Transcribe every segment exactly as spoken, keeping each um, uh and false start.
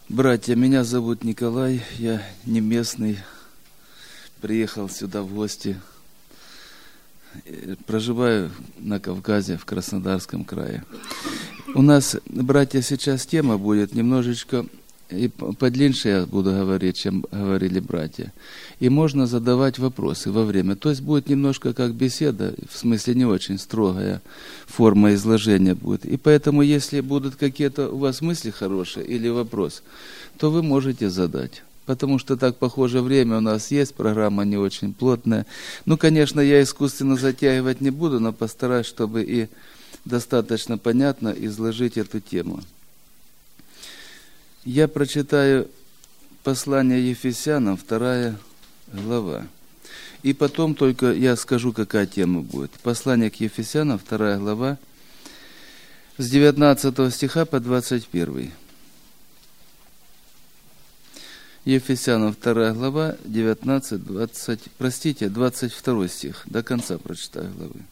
Братья, меня зовут Николай, я не местный, приехал сюда в гости, проживаю на Кавказе, в Краснодарском крае. У нас, братья, сейчас тема будет немножечко, и подлиннее я буду говорить, чем говорили братья. И можно задавать вопросы во время. То есть будет немножко как беседа, в смысле не очень строгая форма изложения будет. И поэтому, если будут какие-то у вас мысли хорошие или вопрос, то вы можете задать. Потому что так, похоже, время у нас есть, программа не очень плотная. Ну, конечно, я искусственно затягивать не буду, но постараюсь, чтобы и достаточно понятно изложить эту тему. Я прочитаю послание Ефесянам, вторая глава. И потом только я скажу, какая тема будет. Послание к Ефесянам, вторая глава, с девятнадцатого стиха по двадцать первый. Ефесянам, вторая глава, девятнадцать, двадцать, простите, двадцать второй стих. До конца прочитаю главы.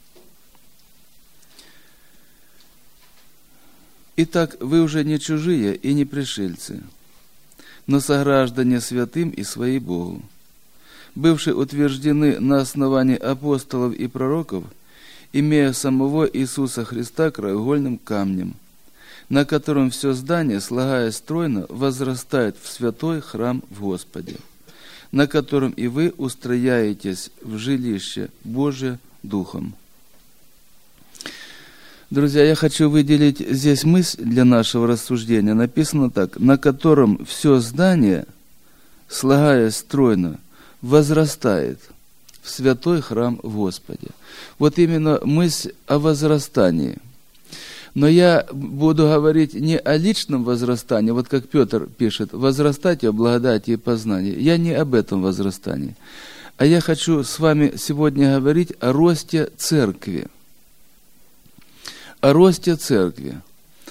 Итак, вы уже не чужие и не пришельцы, но сограждане святым и свои Богу, бывшие утверждены на основании апостолов и пророков, имея самого Иисуса Христа краеугольным камнем, на котором все здание, слагаясь стройно, возрастает в святой храм в Господе, на котором и вы устрояетесь в жилище Божие Духом. Друзья, я хочу выделить здесь мысль для нашего рассуждения. Написано так: на котором все здание, слагаясь стройно, возрастает в святой храм в Господе. Вот именно мысль о возрастании. Но я буду говорить не о личном возрастании, вот как Петр пишет, возрастайте о благодати и познании. Я не об этом возрастании. А я хочу с вами сегодня говорить о росте церкви. О росте церкви.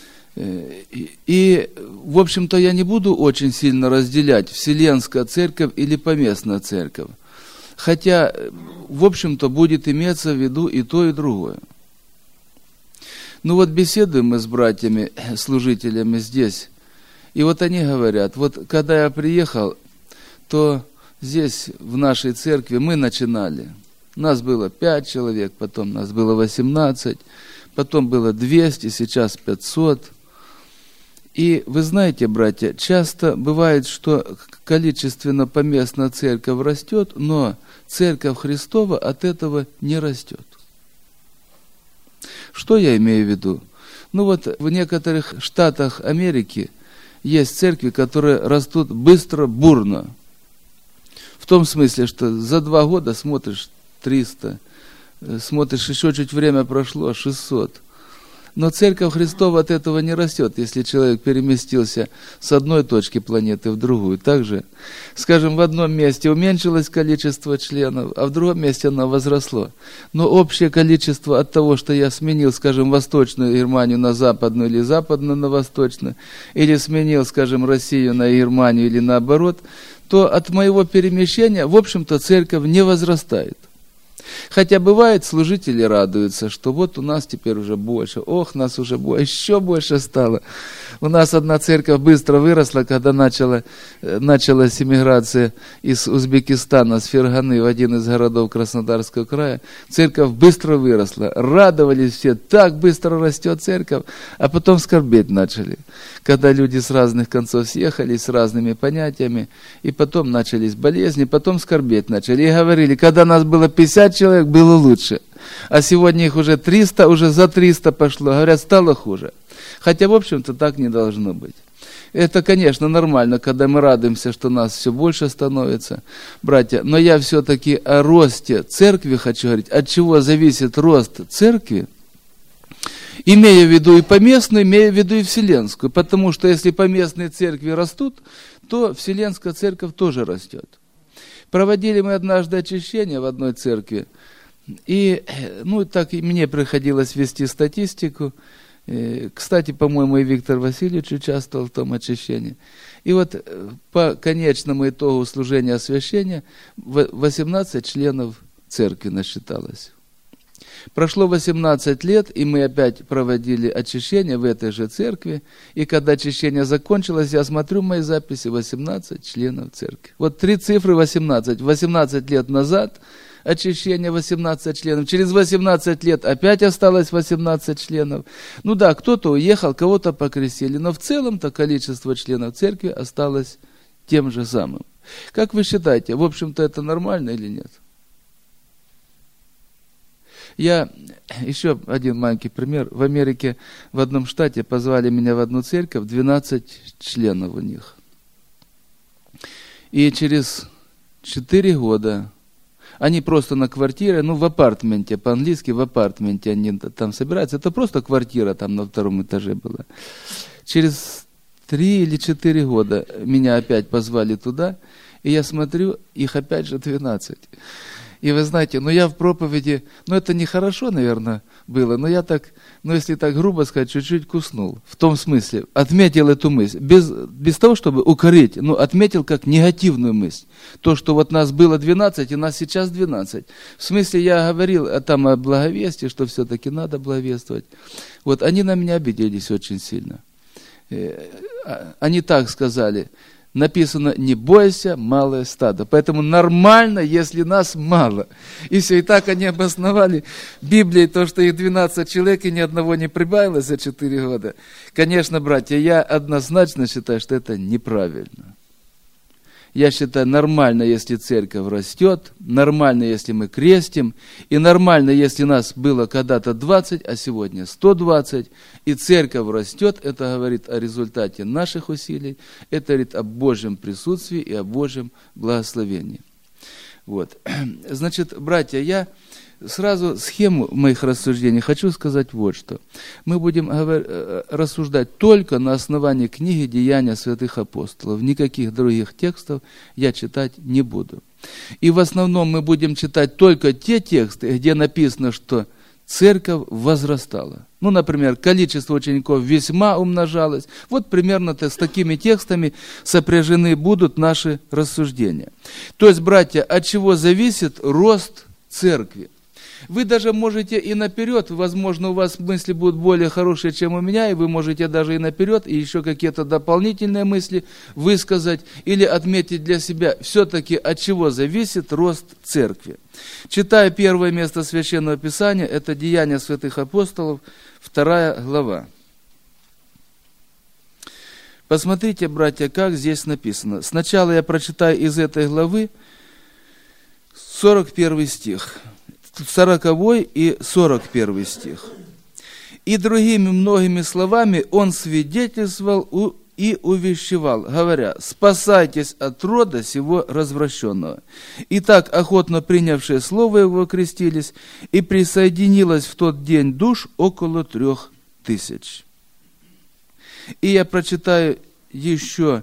И, в общем-то, я не буду очень сильно разделять Вселенская церковь или поместная церковь. Хотя, в общем-то, будет иметься в виду и то, и другое. Ну вот беседуем мы с братьями, служителями здесь, и вот они говорят, вот когда я приехал, то здесь, в нашей церкви, мы начинали. Нас было пять человек, потом нас было восемнадцать, потом было двести, сейчас пятьсот. И вы знаете, братья, часто бывает, что количественно поместная церковь растет, но церковь Христова от этого не растет. Что я имею в виду? Ну вот в некоторых штатах Америки есть церкви, которые растут быстро, бурно. В том смысле, что за два года смотришь триста, смотришь, еще чуть время прошло, шестьсот. Но церковь Христова от этого не растет, если человек переместился с одной точки планеты в другую. Также, скажем, в одном месте уменьшилось количество членов, а в другом месте оно возросло. Но общее количество от того, что я сменил, скажем, Восточную Германию на Западную или Западную на Восточную, или сменил, скажем, Россию на Германию или наоборот, то от моего перемещения, в общем-то, церковь не возрастает. Хотя бывает, служители радуются, что вот у нас теперь уже больше, ох, нас уже больше, еще больше стало. У нас одна церковь быстро выросла, когда начала, началась эмиграция из Узбекистана, с Ферганы, в один из городов Краснодарского края. Церковь быстро выросла, радовались все, так быстро растет церковь, а потом скорбеть начали. Когда люди с разных концов съехались, с разными понятиями, и потом начались болезни, потом скорбеть начали. И говорили, когда нас было пятьдесят человек, было лучше. А сегодня их уже триста, уже за триста пошло. Говорят, стало хуже. Хотя, в общем-то, так не должно быть. Это, конечно, нормально, когда мы радуемся, что нас все больше становится, братья. Но я все-таки о росте церкви хочу говорить. От чего зависит рост церкви? Имея в виду и поместную, имея в виду и вселенскую. Потому что если поместные церкви растут, то вселенская церковь тоже растет. Проводили мы однажды очищение в одной церкви, и, ну, так и мне приходилось вести статистику. Кстати, по-моему, и Виктор Васильевич участвовал в том очищении. И вот по конечному итогу служения освящения восемнадцать членов церкви насчиталось. Прошло восемнадцать лет, и мы опять проводили очищение в этой же церкви. И когда очищение закончилось, я смотрю мои записи, восемнадцать членов церкви. Вот три цифры восемнадцать. восемнадцать лет назад очищение восемнадцать членов. Через восемнадцать лет опять осталось восемнадцать членов. Ну да, кто-то уехал, кого-то покрестили. Но в целом-то количество членов церкви осталось тем же самым. Как вы считаете, в общем-то это нормально или нет? Я, еще один маленький пример. В Америке, в одном штате, позвали меня в одну церковь, двенадцать членов у них. И через четыре года они просто на квартире, ну в апартменте, по-английски в апартменте они там собираются. Это просто квартира там на втором этаже была. Через три или четыре года меня опять позвали туда, и я смотрю, их опять же двенадцать. И вы знаете, ну я в проповеди, ну это нехорошо, наверное, было, но я так, ну если так грубо сказать, чуть-чуть куснул. В том смысле, отметил эту мысль, без, без того, чтобы укорить, но отметил как негативную мысль. То, что вот нас было двенадцать, и нас сейчас двенадцать. В смысле, я говорил там о благовестии, что все-таки надо благовествовать. Вот они на меня обиделись очень сильно. Они так сказали. Написано, не бойся, малое стадо. Поэтому нормально, если нас мало. И все, и так они обосновали Библией то, что их двенадцать человек, и ни одного не прибавилось за четыре года. Конечно, братья, я однозначно считаю, что это неправильно. Я считаю, нормально, если церковь растет, нормально, если мы крестим, и нормально, если нас было когда-то двадцать, а сегодня сто двадцать, и церковь растет, это говорит о результате наших усилий, это говорит о Божьем присутствии и о Божьем благословении. Вот. Значит, братья, я сразу схему моих рассуждений хочу сказать вот что. Мы будем рассуждать только на основании книги «Деяния святых апостолов». Никаких других текстов я читать не буду. И в основном мы будем читать только те тексты, где написано, что церковь возрастала. Ну, например, количество учеников весьма умножалось. Вот примерно с такими текстами сопряжены будут наши рассуждения. То есть, братья, от чего зависит рост церкви? Вы даже можете и наперед, возможно, у вас мысли будут более хорошие, чем у меня, и вы можете даже и наперед, и еще какие-то дополнительные мысли высказать или отметить для себя, все-таки от чего зависит рост церкви. Читая первое место Священного Писания, это Деяния святых апостолов, вторая глава. Посмотрите, братья, как здесь написано. Сначала я прочитаю из этой главы сорок первый стих. сороковой и сорок первый стих. «И другими многими словами он свидетельствовал и увещевал, говоря, спасайтесь от рода сего развращенного. И так охотно принявшие слово его крестились, и присоединилось в тот день душ около трех тысяч». И я прочитаю еще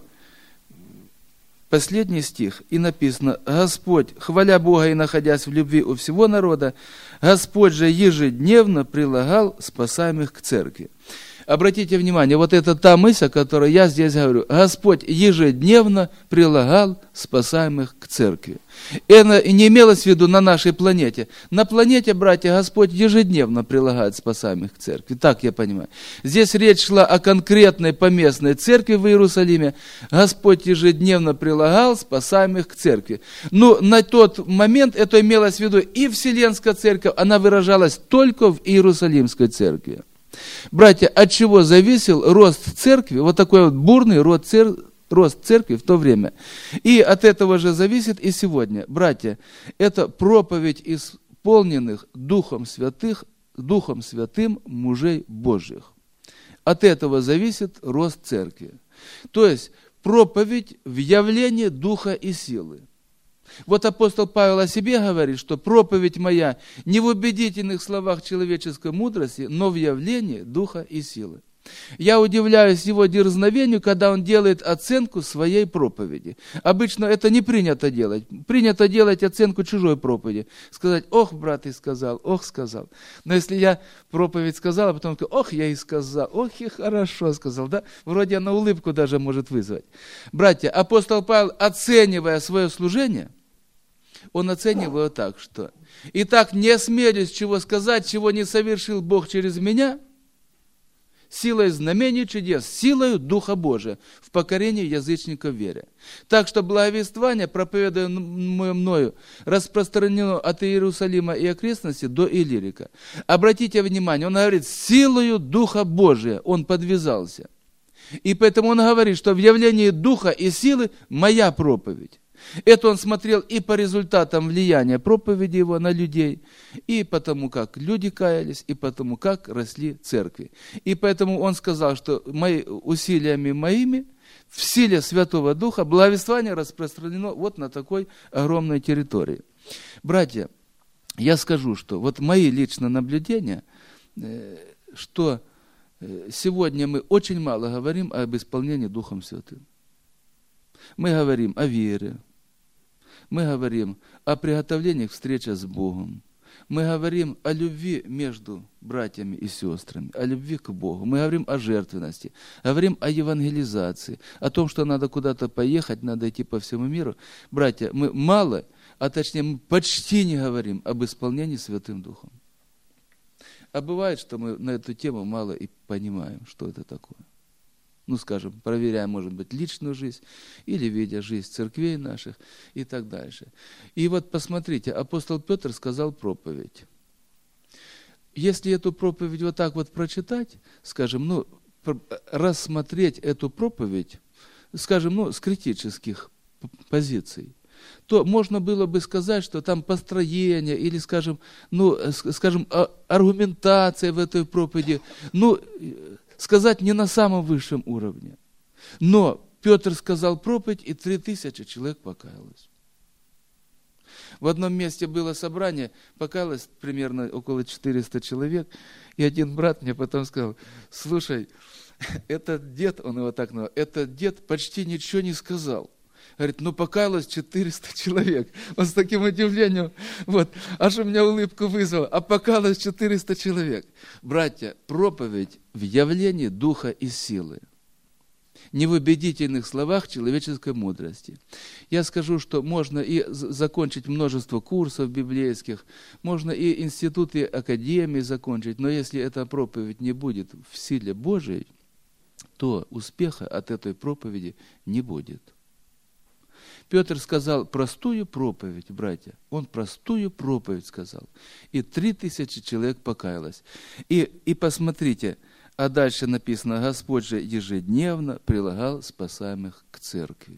последний стих, и написано: «Господь, хваля Бога и находясь в любви у всего народа, Господь же ежедневно прилагал спасаемых к церкви». Обратите внимание, вот это та мысль, о которой я здесь говорю. Господь ежедневно прилагал спасаемых к церкви. Это не имелось в виду на нашей планете. На планете, братья, Господь ежедневно прилагает спасаемых к церкви. Так я понимаю. Здесь речь шла о конкретной поместной церкви в Иерусалиме. Господь ежедневно прилагал спасаемых к церкви. Но на тот момент это имелось в виду и Вселенская церковь, она выражалась только в Иерусалимской церкви. Братья, от чего зависел рост церкви, вот такой вот бурный рост церкви, рост церкви в то время. И от этого же зависит и сегодня. Братья, это проповедь исполненных Духом Святых, Духом Святым мужей Божьих. От этого зависит рост церкви. То есть проповедь в явлении Духа и силы. Вот апостол Павел о себе говорит, что проповедь моя не в убедительных словах человеческой мудрости, но в явлении Духа и силы. Я удивляюсь его дерзновению, когда он делает оценку своей проповеди. Обычно это не принято делать. Принято делать оценку чужой проповеди. Сказать: ох, брат, и сказал, ох, сказал. Но если я проповедь сказал, а потом ох, я и сказал, ох, и хорошо сказал, да? Вроде она улыбку даже может вызвать. Братья, апостол Павел, оценивая свое служение, он оценивал так, что «Итак, не осмелюсь чего сказать, чего не совершил Бог через меня, силой знамений чудес, силою Духа Божия, в покорении язычников вере. Так что благовествование, проповедуемое мною, распространено от Иерусалима и окрестности до Иллирика». Обратите внимание, он говорит, силою Духа Божия он подвязался. И поэтому он говорит, что в явлении Духа и силы моя проповедь. Это он смотрел и по результатам влияния проповеди его на людей, и потому, как люди каялись, и потому, как росли церкви. И поэтому он сказал, что мои, усилиями моими, в силе Святого Духа, благовествование распространено вот на такой огромной территории. Братья, я скажу, что вот мои личные наблюдения, что сегодня мы очень мало говорим об исполнении Духом Святым. Мы говорим о вере. Мы говорим о приготовлении к встрече с Богом. Мы говорим о любви между братьями и сестрами, о любви к Богу. Мы говорим о жертвенности, говорим о евангелизации, о том, что надо куда-то поехать, надо идти по всему миру. Братья, мы мало, а точнее мы почти не говорим об исполнении Святым Духом. А бывает, что мы на эту тему мало и понимаем, что это такое. Ну, скажем, проверяя, может быть, личную жизнь, или видя жизнь церквей наших и так дальше. И вот посмотрите, апостол Петр сказал проповедь. Если эту проповедь вот так вот прочитать, скажем, ну, рассмотреть эту проповедь, скажем, ну, с критических позиций, то можно было бы сказать, что там построение или, скажем, ну, скажем, аргументация в этой проповеди, ну, сказать не на самом высшем уровне. Но Петр сказал проповедь, и три тысячи человек покаялось. В одном месте было собрание, покаялось примерно около четыреста человек, и один брат мне потом сказал, слушай, этот дед, он его так назвал, этот дед почти ничего не сказал. Говорит, ну покаялось четыреста человек. Он с таким удивлением, вот, аж у меня улыбку вызвал. А покаялось четыреста человек. Братья, проповедь в явлении Духа и силы. Не в убедительных словах человеческой мудрости. Я скажу, что можно и закончить множество курсов библейских, можно и институты, академии закончить, но если эта проповедь не будет в силе Божией, то успеха от этой проповеди не будет. Петр сказал простую проповедь, братья. Он простую проповедь сказал. И три тысячи человек покаялось. И, и посмотрите, а дальше написано, Господь же ежедневно прилагал спасаемых к церкви.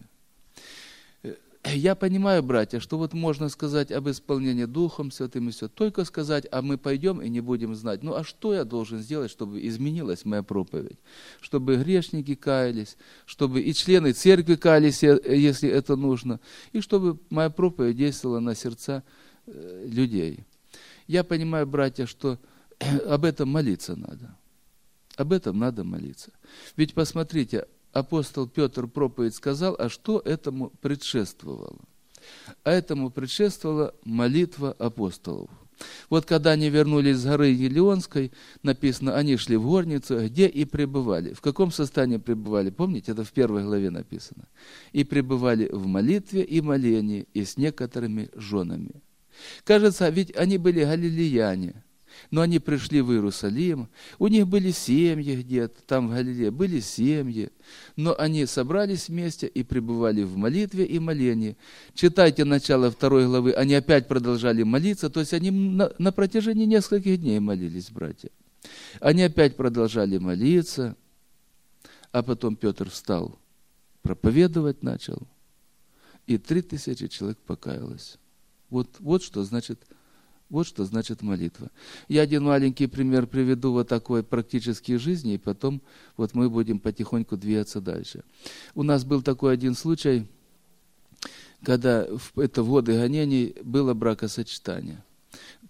Я понимаю, братья, что вот можно сказать об исполнении Духом Святым и все, только сказать, а мы пойдем и не будем знать. Ну а что я должен сделать, чтобы изменилась моя проповедь? Чтобы грешники каялись, чтобы и члены церкви каялись, если это нужно, и чтобы моя проповедь действовала на сердца людей. Я понимаю, братья, что об этом молиться надо. Об этом надо молиться. Ведь посмотрите, апостол Петр проповедь сказал, а что этому предшествовало? А этому предшествовала молитва апостолов. Вот когда они вернулись с горы Елеонской, написано, они шли в горницу, где и пребывали. В каком состоянии пребывали? Помните, это в первой главе написано. И пребывали в молитве и молении, и с некоторыми женами. Кажется, ведь они были галилеяне. Но они пришли в Иерусалим, у них были семьи где-то, там в Галилее были семьи, но они собрались вместе и пребывали в молитве и молении. Читайте начало второй главы, они опять продолжали молиться, то есть они на, на протяжении нескольких дней молились, братья. Они опять продолжали молиться, а потом Петр встал, проповедовать начал, и три тысячи человек покаялось. Вот, вот что значит Вот что значит молитва. Я один маленький пример приведу вот такой практической жизни, и потом вот мы будем потихоньку двигаться дальше. У нас был такой один случай, когда это в годы гонений было бракосочетание.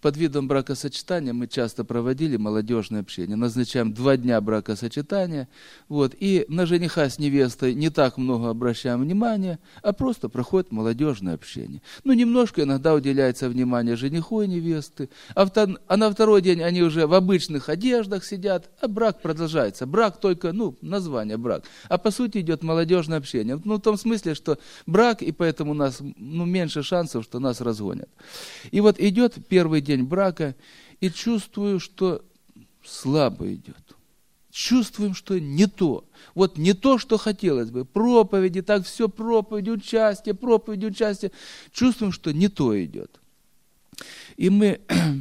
под видом бракосочетания мы часто проводили молодежное общение. Назначаем два дня бракосочетания, вот, и на жениха с невестой не так много обращаем внимания, а просто проходит молодежное общение. Ну, немножко иногда уделяется внимание жениху и невесты, а, в, а на второй день они уже в обычных одеждах сидят, а брак продолжается. Брак только, ну, название брак. А по сути идет молодежное общение. Ну, в том смысле, что брак, и поэтому у нас, ну, меньше шансов, что нас разгонят. И вот идет первый день брака, и чувствую, что слабо идет. Чувствуем, что не то. Вот не то, что хотелось бы. Проповеди, так все проповеди, участие, проповеди, участие. Чувствуем, что не то идет. И мы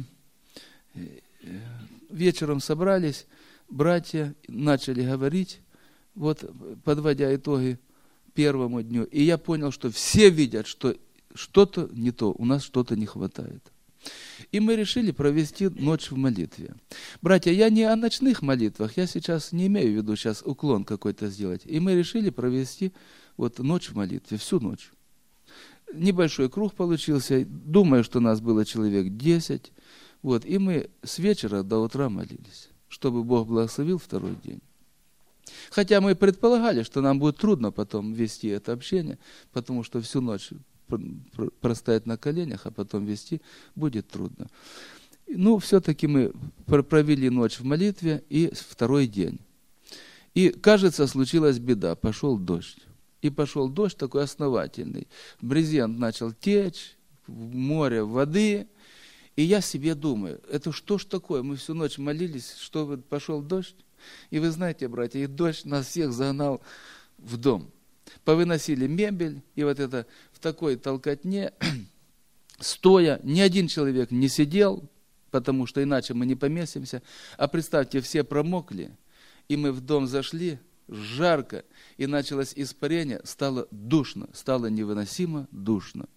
вечером собрались, братья начали говорить, вот подводя итоги первому дню. И я понял, что все видят, что что-то не то, у нас что-то не хватает. И мы решили провести ночь в молитве. Братья, я не о ночных молитвах, я сейчас не имею в виду сейчас уклон какой-то сделать. И мы решили провести вот ночь в молитве, всю ночь. Небольшой круг получился, думаю, что нас было человек десять. Вот, и мы с вечера до утра молились, чтобы Бог благословил второй день. Хотя мы предполагали, что нам будет трудно потом вести это общение, потому что всю ночь простоять на коленях, а потом вести будет трудно. Ну, все-таки мы провели ночь в молитве и второй день. И, кажется, случилась беда, пошел дождь. И пошел дождь такой основательный. Брезент начал течь, в море воды. И я себе думаю, это что ж такое? Мы всю ночь молились, что пошел дождь. И вы знаете, братья, и дождь нас всех загнал в дом. Повыносили мебель, и вот это в такой толкотне, стоя, ни один человек не сидел, потому что иначе мы не поместимся. А представьте, все промокли, и мы в дом зашли, жарко, и началось испарение, стало душно, стало невыносимо душно.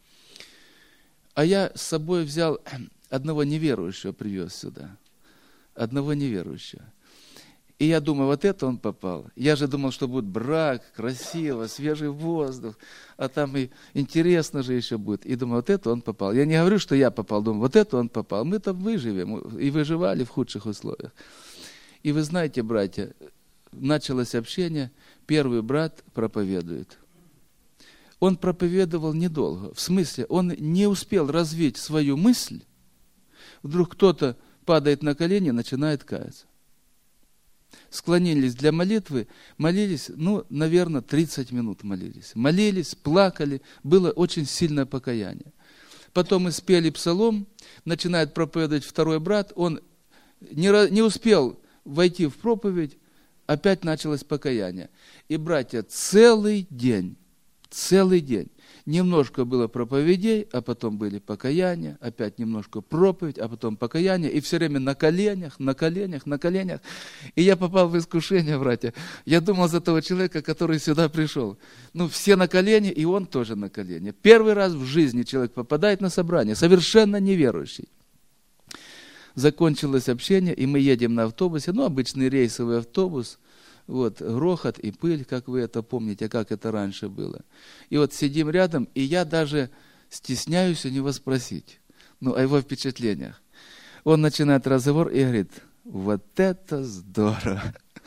А я с собой взял одного неверующего, привез сюда, одного неверующего. И я думаю, вот это он попал. Я же думал, что будет брак, красиво, свежий воздух, а там и интересно же еще будет. И думаю, вот это он попал. Я не говорю, что я попал, думаю, вот это он попал. Мы там выживем, и выживали в худших условиях. И вы знаете, братья, началось общение, первый брат проповедует. Он проповедовал недолго, в смысле, он не успел развить свою мысль, вдруг кто-то падает на колени и начинает каяться. Склонились для молитвы, молились, ну, наверное, тридцать минут молились. Молились, плакали, было очень сильное покаяние. Потом мы спели псалом, начинает проповедовать второй брат, он не, не успел войти в проповедь, опять началось покаяние. И, братья, целый день, целый день, немножко было проповедей, а потом были покаяния, опять немножко проповедь, а потом покаяние, и все время на коленях, на коленях, на коленях. И я попал в искушение, братья. Я думал за того человека, который сюда пришел. Ну, все на колени, и он тоже на колени. Первый раз в жизни человек попадает на собрание, совершенно неверующий. Закончилось общение, и мы едем на автобусе, ну, обычный рейсовый автобус, вот, грохот и пыль, как вы это помните, как это раньше было. И вот сидим рядом, и я даже стесняюсь у него спросить, ну, о его впечатлениях. Он начинает разговор и говорит, вот это здорово,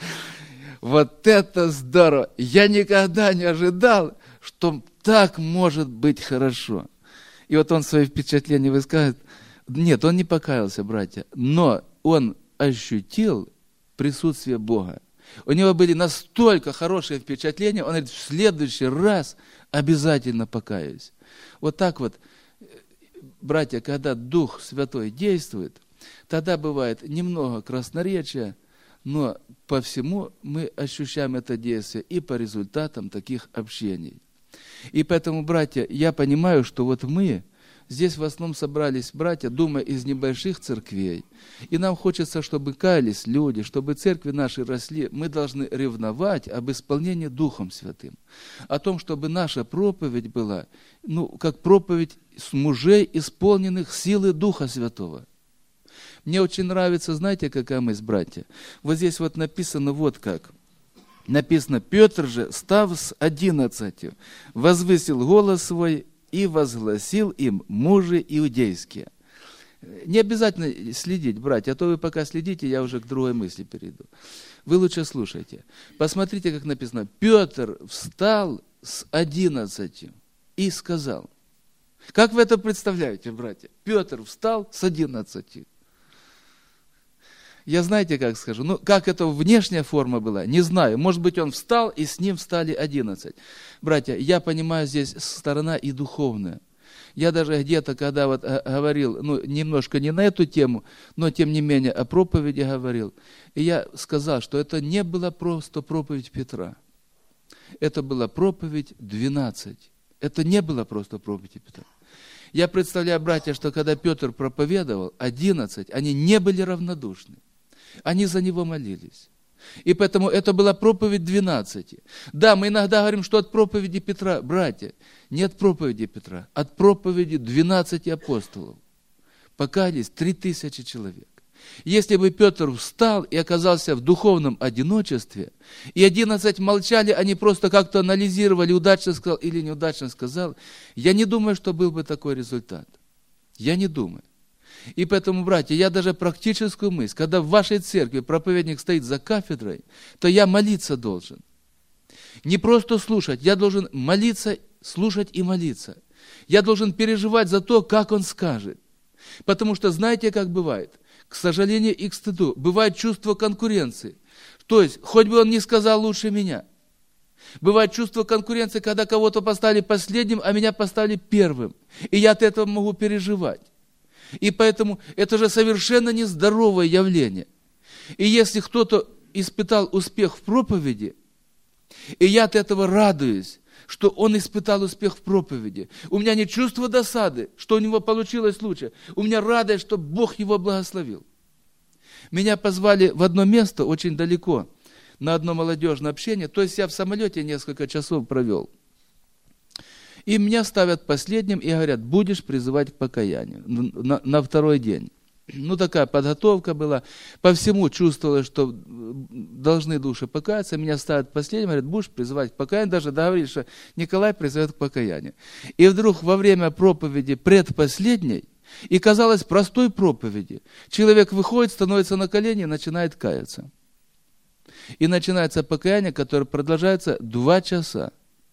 вот это здорово, я никогда не ожидал, что так может быть хорошо. И вот он свои впечатления высказывает. Нет, он не покаялся, братья, но он ощутил присутствие Бога. У него были настолько хорошие впечатления, он говорит, в следующий раз обязательно покаюсь. Вот так вот, братья, когда Дух Святой действует, тогда бывает немного красноречия, но по всему мы ощущаем это действие и по результатам таких общений. И поэтому, братья, я понимаю, что вот мы здесь в основном собрались братья, думая из небольших церквей. И нам хочется, чтобы каялись люди, чтобы церкви наши росли. Мы должны ревновать об исполнении Духом Святым. О том, чтобы наша проповедь была, ну, как проповедь с мужей, исполненных силы Духа Святого. Мне очень нравится, знаете, какая мысль, братья? Вот здесь вот написано вот как. Написано, Петр же, став с одиннадцатью, возвысил голос свой и возгласил им мужи иудейские. Не обязательно следить, братья, а то вы пока следите, я уже к другой мысли перейду. Вы лучше слушайте. Посмотрите, как написано. Петр встал с одиннадцати и сказал. Как вы это представляете, братья? Петр встал с одиннадцати. Я знаете, как скажу, ну, как это внешняя форма была, не знаю. Может быть, он встал, и с ним встали одиннадцать. Братья, я понимаю здесь сторона и духовная. Я даже где-то, когда вот говорил, ну, немножко не на эту тему, но тем не менее о проповеди говорил, и я сказал, что это не была просто проповедь Петра. Это была проповедь двенадцать. Это не была просто проповедь Петра. Я представляю, братья, что когда Петр проповедовал, одиннадцать, они не были равнодушны. Они за него молились. И поэтому это была проповедь двенадцати. Да, мы иногда говорим, что от проповеди Петра, братья, не от проповеди Петра, от проповеди двенадцати апостолов. Покаялись три тысячи человек. Если бы Петр встал и оказался в духовном одиночестве, и одиннадцать молчали, они просто как-то анализировали, удачно сказал или неудачно сказал, я не думаю, что был бы такой результат. Я не думаю. И поэтому, братья, я даже практическую мысль, когда в вашей церкви проповедник стоит за кафедрой, то я молиться должен. Не просто слушать, я должен молиться, слушать и молиться. Я должен переживать за то, как он скажет. Потому что знаете, как бывает? К сожалению и к стыду, бывает чувство конкуренции. То есть, хоть бы он не сказал лучше меня. Бывает чувство конкуренции, когда кого-то поставили последним, а меня поставили первым. И я от этого могу переживать. И поэтому это же совершенно нездоровое явление. И если кто-то испытал успех в проповеди, и я от этого радуюсь, что он испытал успех в проповеди. У меня не чувство досады, что у него получилось лучше. У меня радость, что Бог его благословил. Меня позвали в одно место, очень далеко, на одно молодежное общение. То есть я в самолете несколько часов провел. И меня ставят последним и говорят, будешь призывать к покаянию на, на второй день. Ну, такая подготовка была. По всему чувствовалось, что должны души покаяться. Меня ставят последним, говорят, будешь призывать к покаянию. Даже договорились, что Николай призывает к покаянию. И вдруг во время проповеди предпоследней, и казалось простой проповеди, человек выходит, становится на колени и начинает каяться. И начинается покаяние, которое продолжается два часа.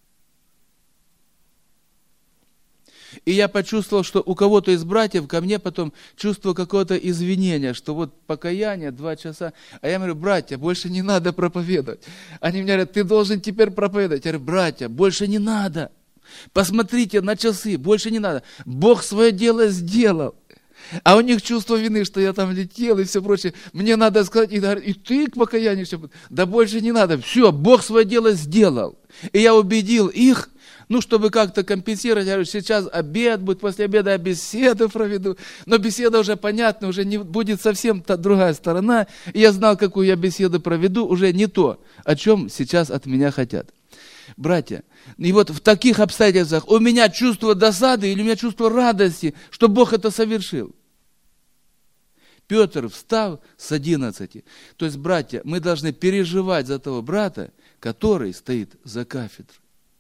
И я почувствовал, что у кого-то из братьев ко мне потом чувство какого-то извинения, что вот покаяние, два часа. А я говорю, братья, больше не надо проповедовать. Они мне говорят, ты должен теперь проповедовать. Я говорю, братья, больше не надо. Посмотрите на часы, больше не надо. Бог свое дело сделал. А у них чувство вины, что я там летел и все прочее. Мне надо сказать, и, и ты к покаянию все. Да больше не надо. Все, Бог свое дело сделал. И я убедил их, ну, чтобы как-то компенсировать, я говорю, сейчас обед будет, после обеда я беседу проведу. Но беседа уже понятна, уже не будет совсем та другая сторона. И я знал, какую я беседу проведу, уже не то, о чем сейчас от меня хотят. Братья, и вот в таких обстоятельствах у меня чувство досады или у меня чувство радости, что Бог это совершил. Петр встал с одиннадцати. То есть, братья, мы должны переживать за того брата, который стоит за кафедрой.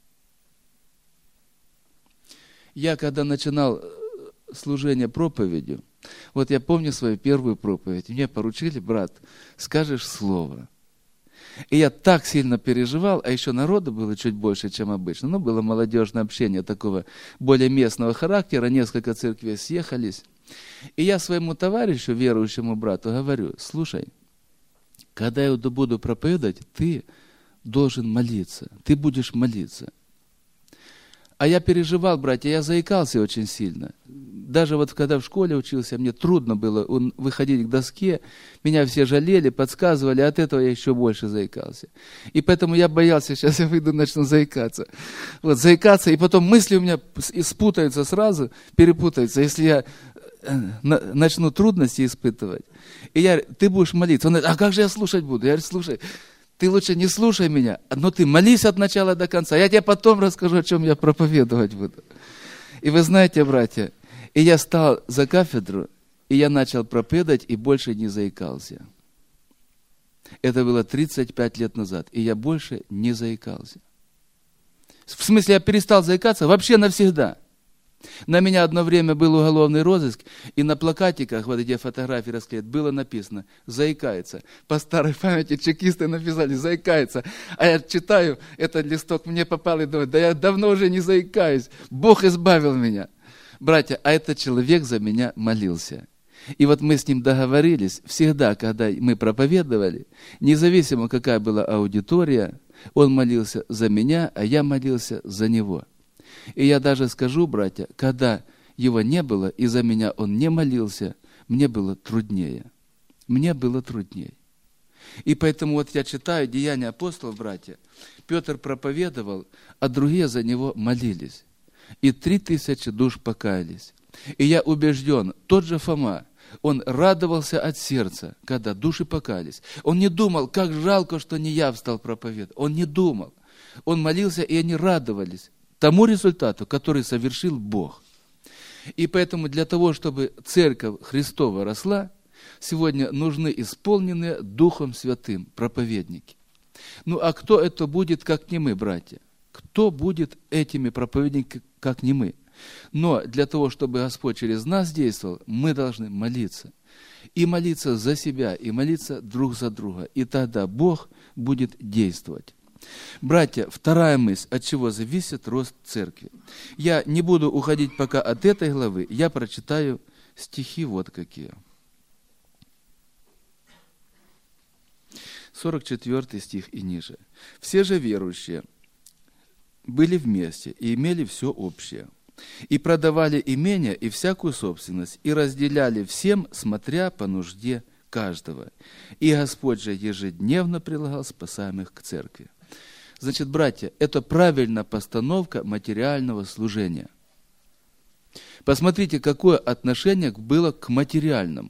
Я когда начинал служение проповедью, вот я помню свою первую проповедь, мне поручили, брат, скажешь слово. И я так сильно переживал, а еще народу было чуть больше, чем обычно. Ну, было молодежное общение такого более местного характера, несколько церквей съехались. И я своему товарищу, верующему брату, говорю, слушай, когда я буду проповедовать, ты должен молиться, ты будешь молиться. А я переживал, братья, я заикался очень сильно. Даже вот когда в школе учился, мне трудно было выходить к доске. Меня все жалели, подсказывали, от этого я еще больше заикался. И поэтому я боялся, сейчас я выйду, начну заикаться. Вот, заикаться, и потом мысли у меня спутаются сразу, перепутаются, если я начну трудности испытывать. И я, ты будешь молиться. Он говорит, а как же я слушать буду? Я говорю, слушай, ты лучше не слушай меня, но ты молись от начала до конца. Я тебе потом расскажу, о чем я проповедовать буду. И вы знаете, братья, и я стал за кафедру, и я начал проповедовать, и больше не заикался. Это было тридцать пять лет назад, и я больше не заикался. В смысле, я перестал заикаться вообще навсегда. На меня одно время был уголовный розыск, и на плакатиках, вот эти фотографии расклеят, было написано «заикается». По старой памяти чекисты написали «заикается». А я читаю, этот листок мне попал и думаю, да я давно уже не заикаюсь, Бог избавил меня. Братья, а этот человек за меня молился. И вот мы с ним договорились, всегда, когда мы проповедовали, независимо какая была аудитория, он молился за меня, а я молился за него. И я даже скажу, братья, когда его не было, и за меня он не молился, мне было труднее. Мне было труднее. И поэтому вот я читаю Деяния апостолов, братья, Петр проповедовал, а другие за него молились. И три тысячи душ покаялись. И я убежден, тот же Фома, он радовался от сердца, когда души покаялись. Он не думал, как жалко, что не я встал проповедовать. Он не думал. Он молился, и они радовались тому результату, который совершил Бог. И поэтому для того, чтобы Церковь Христова росла, сегодня нужны исполненные Духом Святым проповедники. Ну а кто это будет, как не мы, братья? Кто будет этими проповедниками, как не мы? Но для того, чтобы Господь через нас действовал, мы должны молиться. И молиться за себя, и молиться друг за друга. И тогда Бог будет действовать. Братья, вторая мысль, от чего зависит рост церкви. Я не буду уходить пока от этой главы, я прочитаю стихи вот какие. сорок четвёртый стих и ниже. «Все же верующие были вместе и имели все общее, и продавали имения и всякую собственность, и разделяли всем, смотря по нужде каждого. И Господь же ежедневно прилагал спасаемых к церкви». Значит, братья, это правильная постановка материального служения. Посмотрите, какое отношение было к материальному.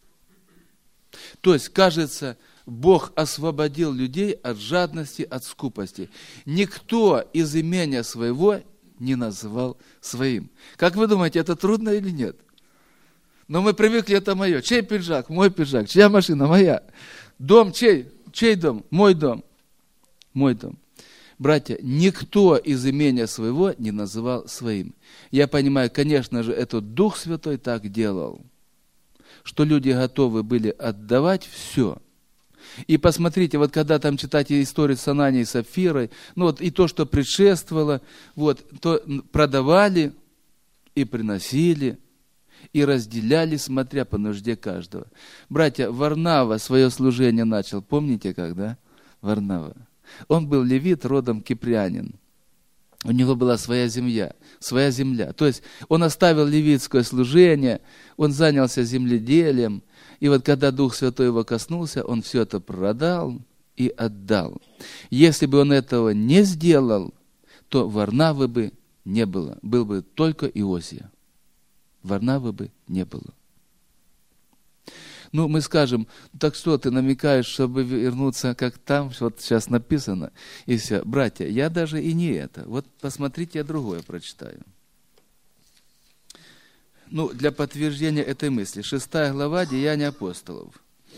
То есть, кажется, Бог освободил людей от жадности, от скупости. Никто из имения своего не называл своим. Как вы думаете, это трудно или нет? Но мы привыкли, это мое. Чей пиджак? Мой пиджак. Чья машина? Моя. Дом чей? Чей дом? Мой дом. Мой дом. Братья, никто из имения своего не называл своим. Я понимаю, конечно же, этот Дух Святой так делал, что люди готовы были отдавать все. И посмотрите, вот когда там читаете историю с Ананией и Сапфирой, ну вот и то, что предшествовало, вот, то продавали и приносили, и разделяли, смотря по нужде каждого. Братья, Варнава свое служение начал, помните когда? Варнава. Он был левит, родом киприанин. У него была своя земля, своя земля. То есть он оставил левитское служение, он занялся земледелием. И вот когда Дух Святой его коснулся, он все это продал и отдал. Если бы он этого не сделал, то Варнавы бы не было. Был бы только Иосия. Варнавы бы не было. Ну, мы скажем, так что ты намекаешь, чтобы вернуться, как там, вот сейчас написано, и все. Братья, я даже и не это. Вот посмотрите, я другое прочитаю. Ну, для подтверждения этой мысли. Шестая глава Деяния апостолов.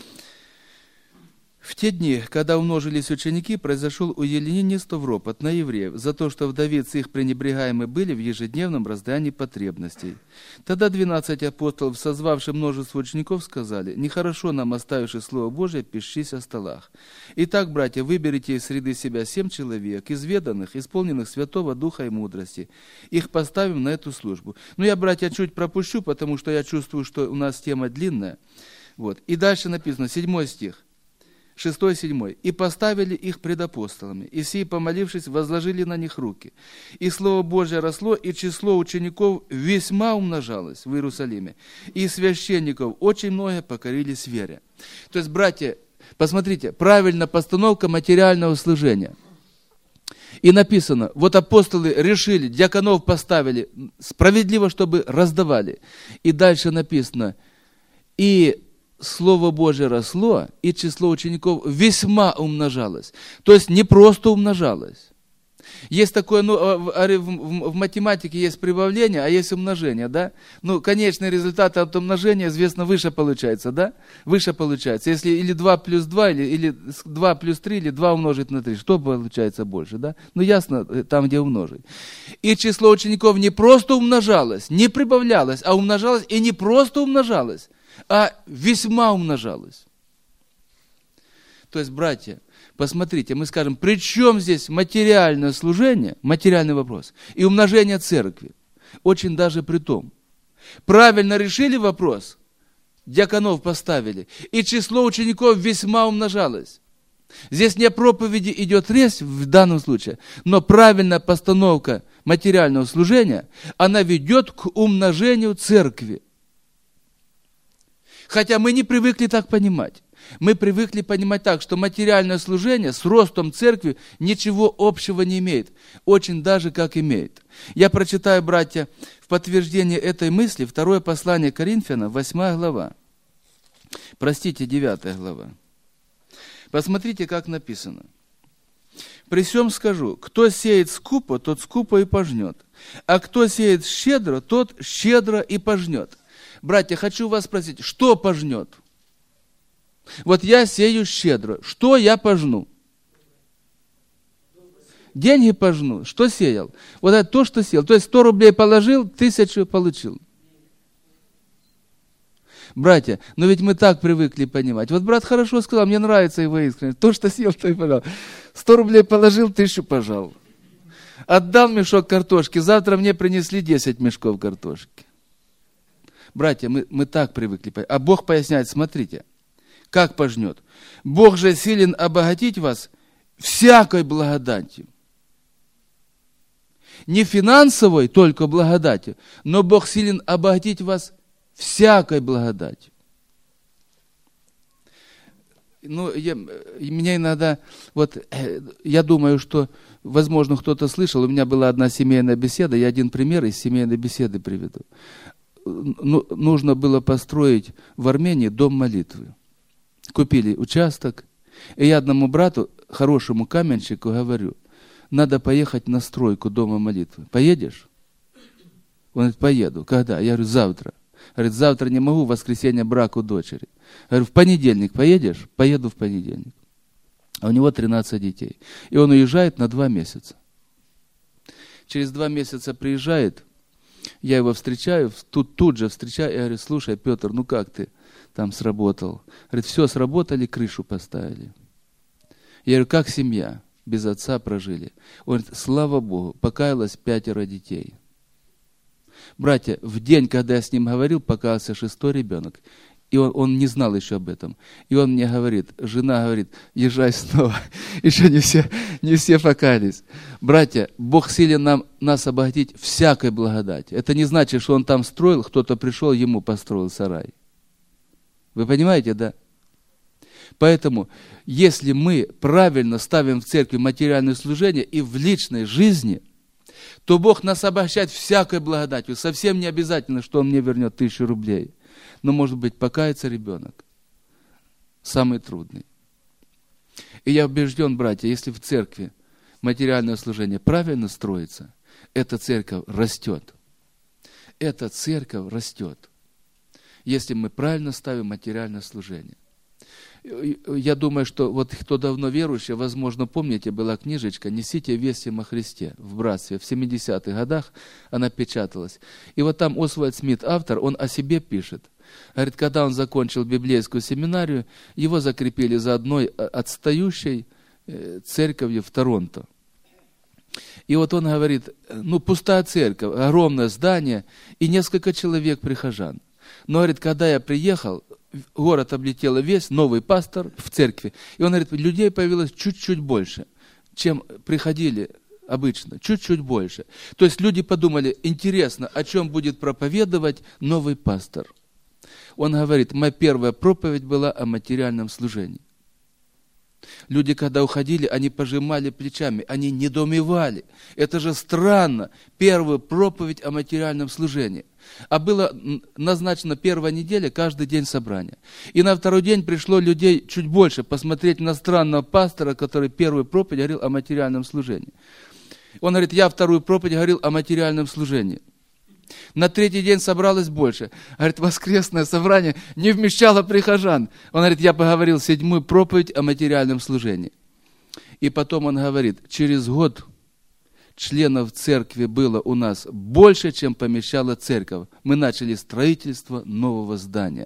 В те дни, когда умножились ученики, произошел у эллинистов ропот на евреев за то, что вдовицы их пренебрегаемы были в ежедневном раздаянии потребностей. Тогда двенадцать апостолов, созвавши множество учеников, сказали: «Нехорошо нам, оставивши Слово Божие, пищись о столах. Итак, братья, выберите из среды себя семь человек, изведанных, исполненных Святого Духа и мудрости. Их поставим на эту службу». Ну, я, братья, чуть пропущу, потому что я чувствую, что у нас тема длинная. Вот. И дальше написано, седьмой стих. Шестой, седьмой. «И поставили их пред апостолами, и сии, помолившись, возложили на них руки. И Слово Божие росло, и число учеников весьма умножалось в Иерусалиме. И священников очень много покорились вере». То есть, братья, посмотрите, правильная постановка материального служения. И написано, вот апостолы решили, диаконов поставили, справедливо, чтобы раздавали. И дальше написано, и Слово Божие росло, и число учеников весьма умножалось. То есть не просто умножалось. Есть такое, ну, в, в, в математике есть прибавление, а есть умножение, да? Ну, конечный результат от умножения, известно, выше получается, да? Выше получается. Если или два плюс два, или, или два плюс три, или два умножить на три, что получается больше, да? Ну, ясно, там, где умножить. И число учеников не просто умножалось, не прибавлялось, а умножалось, и не просто умножалось, а весьма умножалось. То есть, братья, посмотрите, мы скажем, при чем здесь материальное служение, материальный вопрос, и умножение церкви? Очень даже при том. Правильно решили вопрос, диаконов поставили, и число учеников весьма умножалось. Здесь не о проповеди идет речь в данном случае, но правильная постановка материального служения, она ведет к умножению церкви. Хотя мы не привыкли так понимать. Мы привыкли понимать так, что материальное служение с ростом церкви ничего общего не имеет. Очень даже как имеет. Я прочитаю, братья, в подтверждение этой мысли второе послание Коринфянам, восьмая глава. Простите, девятая глава. Посмотрите, как написано. «При сем скажу, кто сеет скупо, тот скупо и пожнет, а кто сеет щедро, тот щедро и пожнет». Братья, хочу вас спросить, что пожнет? Вот я сею щедро. Что я пожну? Деньги пожну. Что сеял? Вот это то, что сеял. То есть сто рублей положил, тысячу получил. Братья, но ведь мы так привыкли понимать. Вот брат хорошо сказал, мне нравится его искренность. То, что сеял, то и пожал. Сто рублей положил, тысячу пожал. Отдал мешок картошки, завтра мне принесли десять мешков картошки. Братья, мы, мы так привыкли. А Бог поясняет, смотрите. Как пожнет? Бог же силен обогатить вас всякой благодатью. Не финансовой только благодатью, но Бог силен обогатить вас всякой благодатью. Ну, я, меня иногда, вот, я думаю, что, возможно, кто-то слышал, у меня была одна семейная беседа, я один пример из семейной беседы приведу. Ну, нужно было построить в Армении дом молитвы. Купили участок, и я одному брату, хорошему каменщику, говорю, надо поехать на стройку дома молитвы. Поедешь? Он говорит, поеду. Когда? Я говорю, завтра. Говорит, завтра не могу, в воскресенье брак у дочери. Я говорю, в понедельник поедешь? Поеду в понедельник. А у него тринадцать детей. И он уезжает на два месяца. Через два месяца приезжает, я его встречаю, тут, тут же встречаю, и говорю, слушай, Петр, ну как ты там сработал? Говорит, все, сработали, крышу поставили. Я говорю, как семья? Без отца прожили. Он говорит, слава Богу, покаялось пятеро детей. Братья, в день, когда я с ним говорил, покаялся шестой ребенок. И он, он не знал еще об этом. И он мне говорит, жена говорит, езжай снова. Еще не все, не все покаялись. Братья, Бог силен нам, нас обогатить всякой благодати. Это не значит, что он там строил, кто-то пришел, ему построил сарай. Вы понимаете, да? Поэтому, если мы правильно ставим в церкви материальное служение и в личной жизни, то Бог нас обогащает всякой благодатью. Совсем не обязательно, что Он мне вернет тысячу рублей. Но, может быть, покаяться ребенок. Самый трудный. И я убежден, братья, если в церкви материальное служение правильно строится, эта церковь растет. Эта церковь растет. Если мы правильно ставим материальное служение. Я думаю, что вот кто давно верующий, возможно, помните, была книжечка «Несите весть им о Христе» в братстве. В семидесятых годах она печаталась. И вот там Освальд Смит, автор, он о себе пишет. Говорит, когда он закончил библейскую семинарию, его закрепили за одной отстающей церковью в Торонто. И вот он говорит, ну, пустая церковь, огромное здание и несколько человек прихожан. Но, говорит, когда я приехал, город облетела весь, новый пастор в церкви. И он говорит, людей появилось чуть-чуть больше, чем приходили обычно, чуть-чуть больше. То есть люди подумали, интересно, о чем будет проповедовать новый пастор. Он говорит, моя первая проповедь была о материальном служении. Люди, когда уходили, они пожимали плечами, они недоумевали. Это же странно, первую проповедь о материальном служении. А было назначено первая неделя, каждый день собрания. И на второй день пришло людей чуть больше посмотреть на странного пастора, который первую проповедь говорил о материальном служении. Он говорит, я вторую проповедь говорил о материальном служении. На третий день собралось больше. Говорит, воскресное собрание не вмещало прихожан. Он говорит, я поговорил седьмую проповедь о материальном служении. И потом он говорит, через год членов церкви было у нас больше, чем помещала церковь. Мы начали строительство нового здания.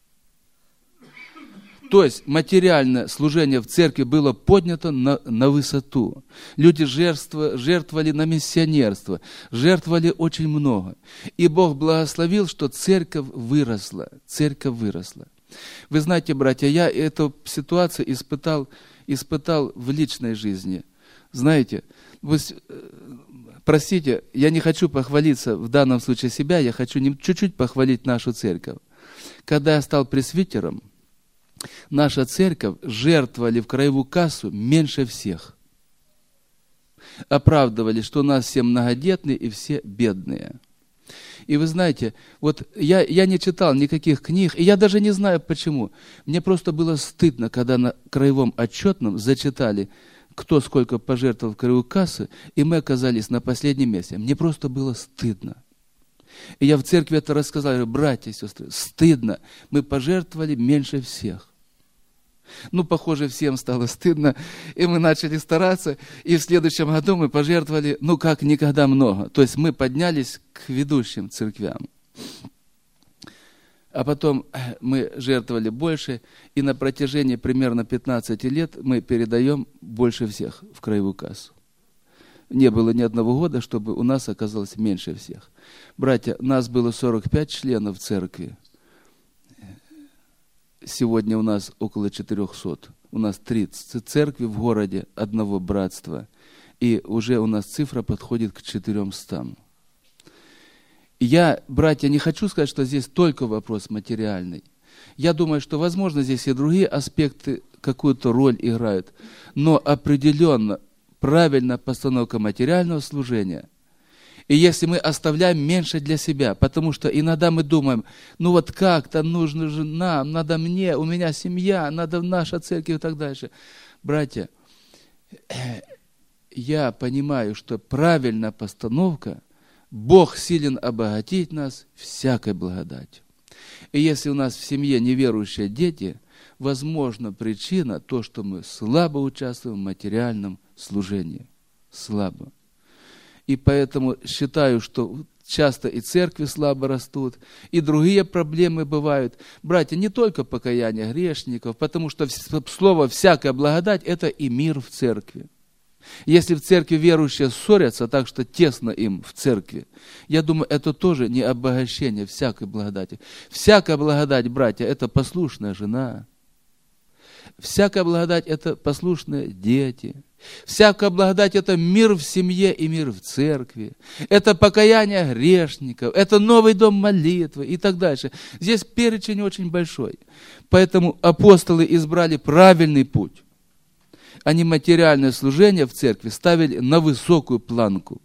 То есть материальное служение в церкви было поднято на, на высоту. Люди жертва, жертвовали на миссионерство, жертвовали очень много. И Бог благословил, что церковь выросла. Церковь выросла. Вы знаете, братья, я эту ситуацию испытал, испытал в личной жизни. Знаете, вы, простите, я не хочу похвалиться в данном случае себя, я хочу чуть-чуть похвалить нашу церковь. Когда я стал пресвитером, наша церковь жертвовали в краевую кассу меньше всех. Оправдывали, что у нас все многодетные и все бедные. И вы знаете, вот я, я не читал никаких книг, и я даже не знаю почему. Мне просто было стыдно, когда на краевом отчетном зачитали, кто сколько пожертвовал в краевую кассу, и мы оказались на последнем месте. Мне просто было стыдно. И я в церкви это рассказал, говорю, братья и сестры, стыдно, мы пожертвовали меньше всех. Ну, похоже, всем стало стыдно, и мы начали стараться, и в следующем году мы пожертвовали, ну, как никогда много. То есть мы поднялись к ведущим церквям. А потом мы жертвовали больше, и на протяжении примерно пятнадцати лет мы передаем больше всех в краевую кассу. Не было ни одного года, чтобы у нас оказалось меньше всех. Братья, нас было сорок пять членов церкви. Сегодня у нас около четырехсот. У нас тридцать церкви в городе, одного братства. И уже у нас цифра подходит к четырёмстам. Я, братья, не хочу сказать, что здесь только вопрос материальный. Я думаю, что, возможно, здесь и другие аспекты какую-то роль играют. Но определенно правильная постановка материального служения. И если мы оставляем меньше для себя, потому что иногда мы думаем, ну вот как-то нужно же нам, надо мне, у меня семья, надо наша церковь и так дальше. Братья, я понимаю, что правильная постановка, Бог силен обогатить нас всякой благодатью. И если у нас в семье неверующие дети, возможно, причина то, что мы слабо участвуем в материальном служении. Слабо. И поэтому считаю, что часто и церкви слабо растут, и другие проблемы бывают. Братья, не только покаяние грешников, потому что слово «всякая благодать» – это и мир в церкви. Если в церкви верующие ссорятся, так что тесно им в церкви, я думаю, это тоже не обогащение всякой благодати. Всякая благодать, братья, это послушная жена. Всякая благодать – это послушные дети. Всякая благодать – это мир в семье и мир в церкви. Это покаяние грешников, это новый дом молитвы и так дальше. Здесь перечень очень большой. Поэтому апостолы избрали правильный путь. Они материальное служение в церкви ставили на высокую планку.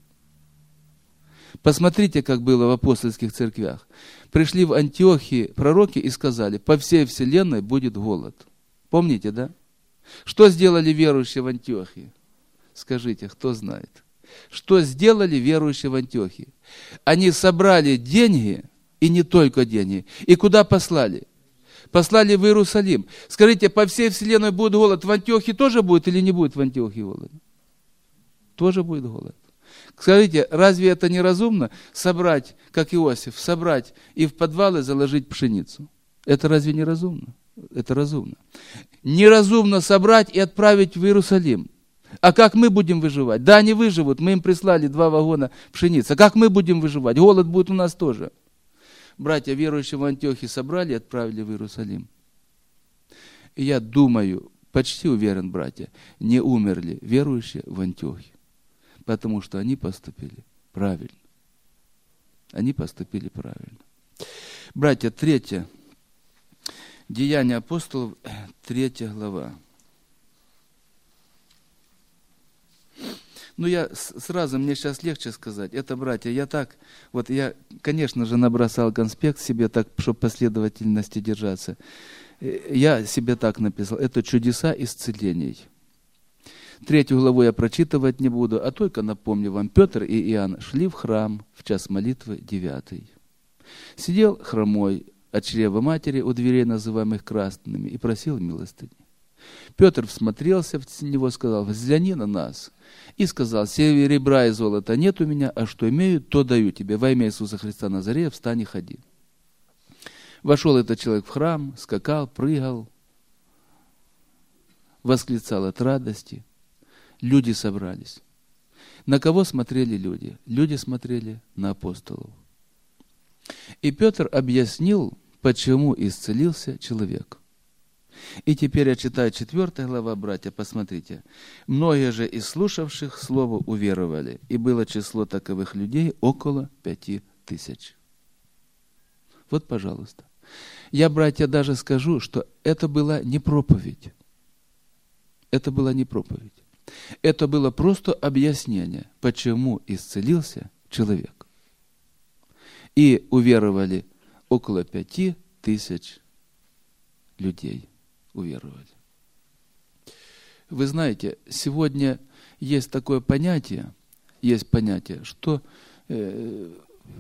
Посмотрите, как было в апостольских церквях. Пришли в Антиохии пророки и сказали, по всей вселенной будет голод. Помните, да? Что сделали верующие в Антиохии? Скажите, кто знает? Что сделали верующие в Антиохии? Они собрали деньги, и не только деньги. И куда послали? Послали в Иерусалим. Скажите, по всей вселенной будет голод. В Антиохии тоже будет или не будет в Антиохии голод? Тоже будет голод. Скажите, разве это не разумно собрать, как Иосиф, собрать и в подвалы заложить пшеницу? Это разве не разумно? Это разумно. Неразумно собрать и отправить в Иерусалим. А как мы будем выживать? Да, они выживут. Мы им прислали два вагона пшеницы. А как мы будем выживать? Голод будет у нас тоже. Братья, верующие в Антиохии, собрали и отправили в Иерусалим. И я думаю, почти уверен, братья, не умерли верующие в Антиохии. Потому что они поступили правильно. Они поступили правильно. Братья, третье. Деяния апостолов, третья глава. Ну, я сразу, мне сейчас легче сказать. Это, братья, я так, вот я, конечно же, набросал конспект себе так, чтобы последовательности держаться. Я себе так написал. Это чудеса исцелений. Третью главу я прочитывать не буду, а только напомню вам, Петр и Иоанн шли в храм в час молитвы девятый. Сидел хромой от чрева матери у дверей, называемых красными, и просил милостыни. Петр всмотрелся в него, сказал: «Взгляни на нас». И сказал: «Серебра и золота нет у меня, а что имею, то даю тебе. Во имя Иисуса Христа Назарея встань и ходи». Вошел этот человек в храм, скакал, прыгал, восклицал от радости. Люди собрались. На кого смотрели люди? Люди смотрели на апостолов. И Петр объяснил, почему исцелился человек. И теперь я читаю четвёртая глава, братья, посмотрите. «Многие же из слушавших слово уверовали, и было число таковых людей около пяти тысяч». Вот, пожалуйста. Я, братья, даже скажу, что это была не проповедь. Это была не проповедь. Это было просто объяснение, почему исцелился человек. И уверовали около пяти тысяч людей. Уверовали. Вы знаете, сегодня есть такое понятие, есть понятие, что э,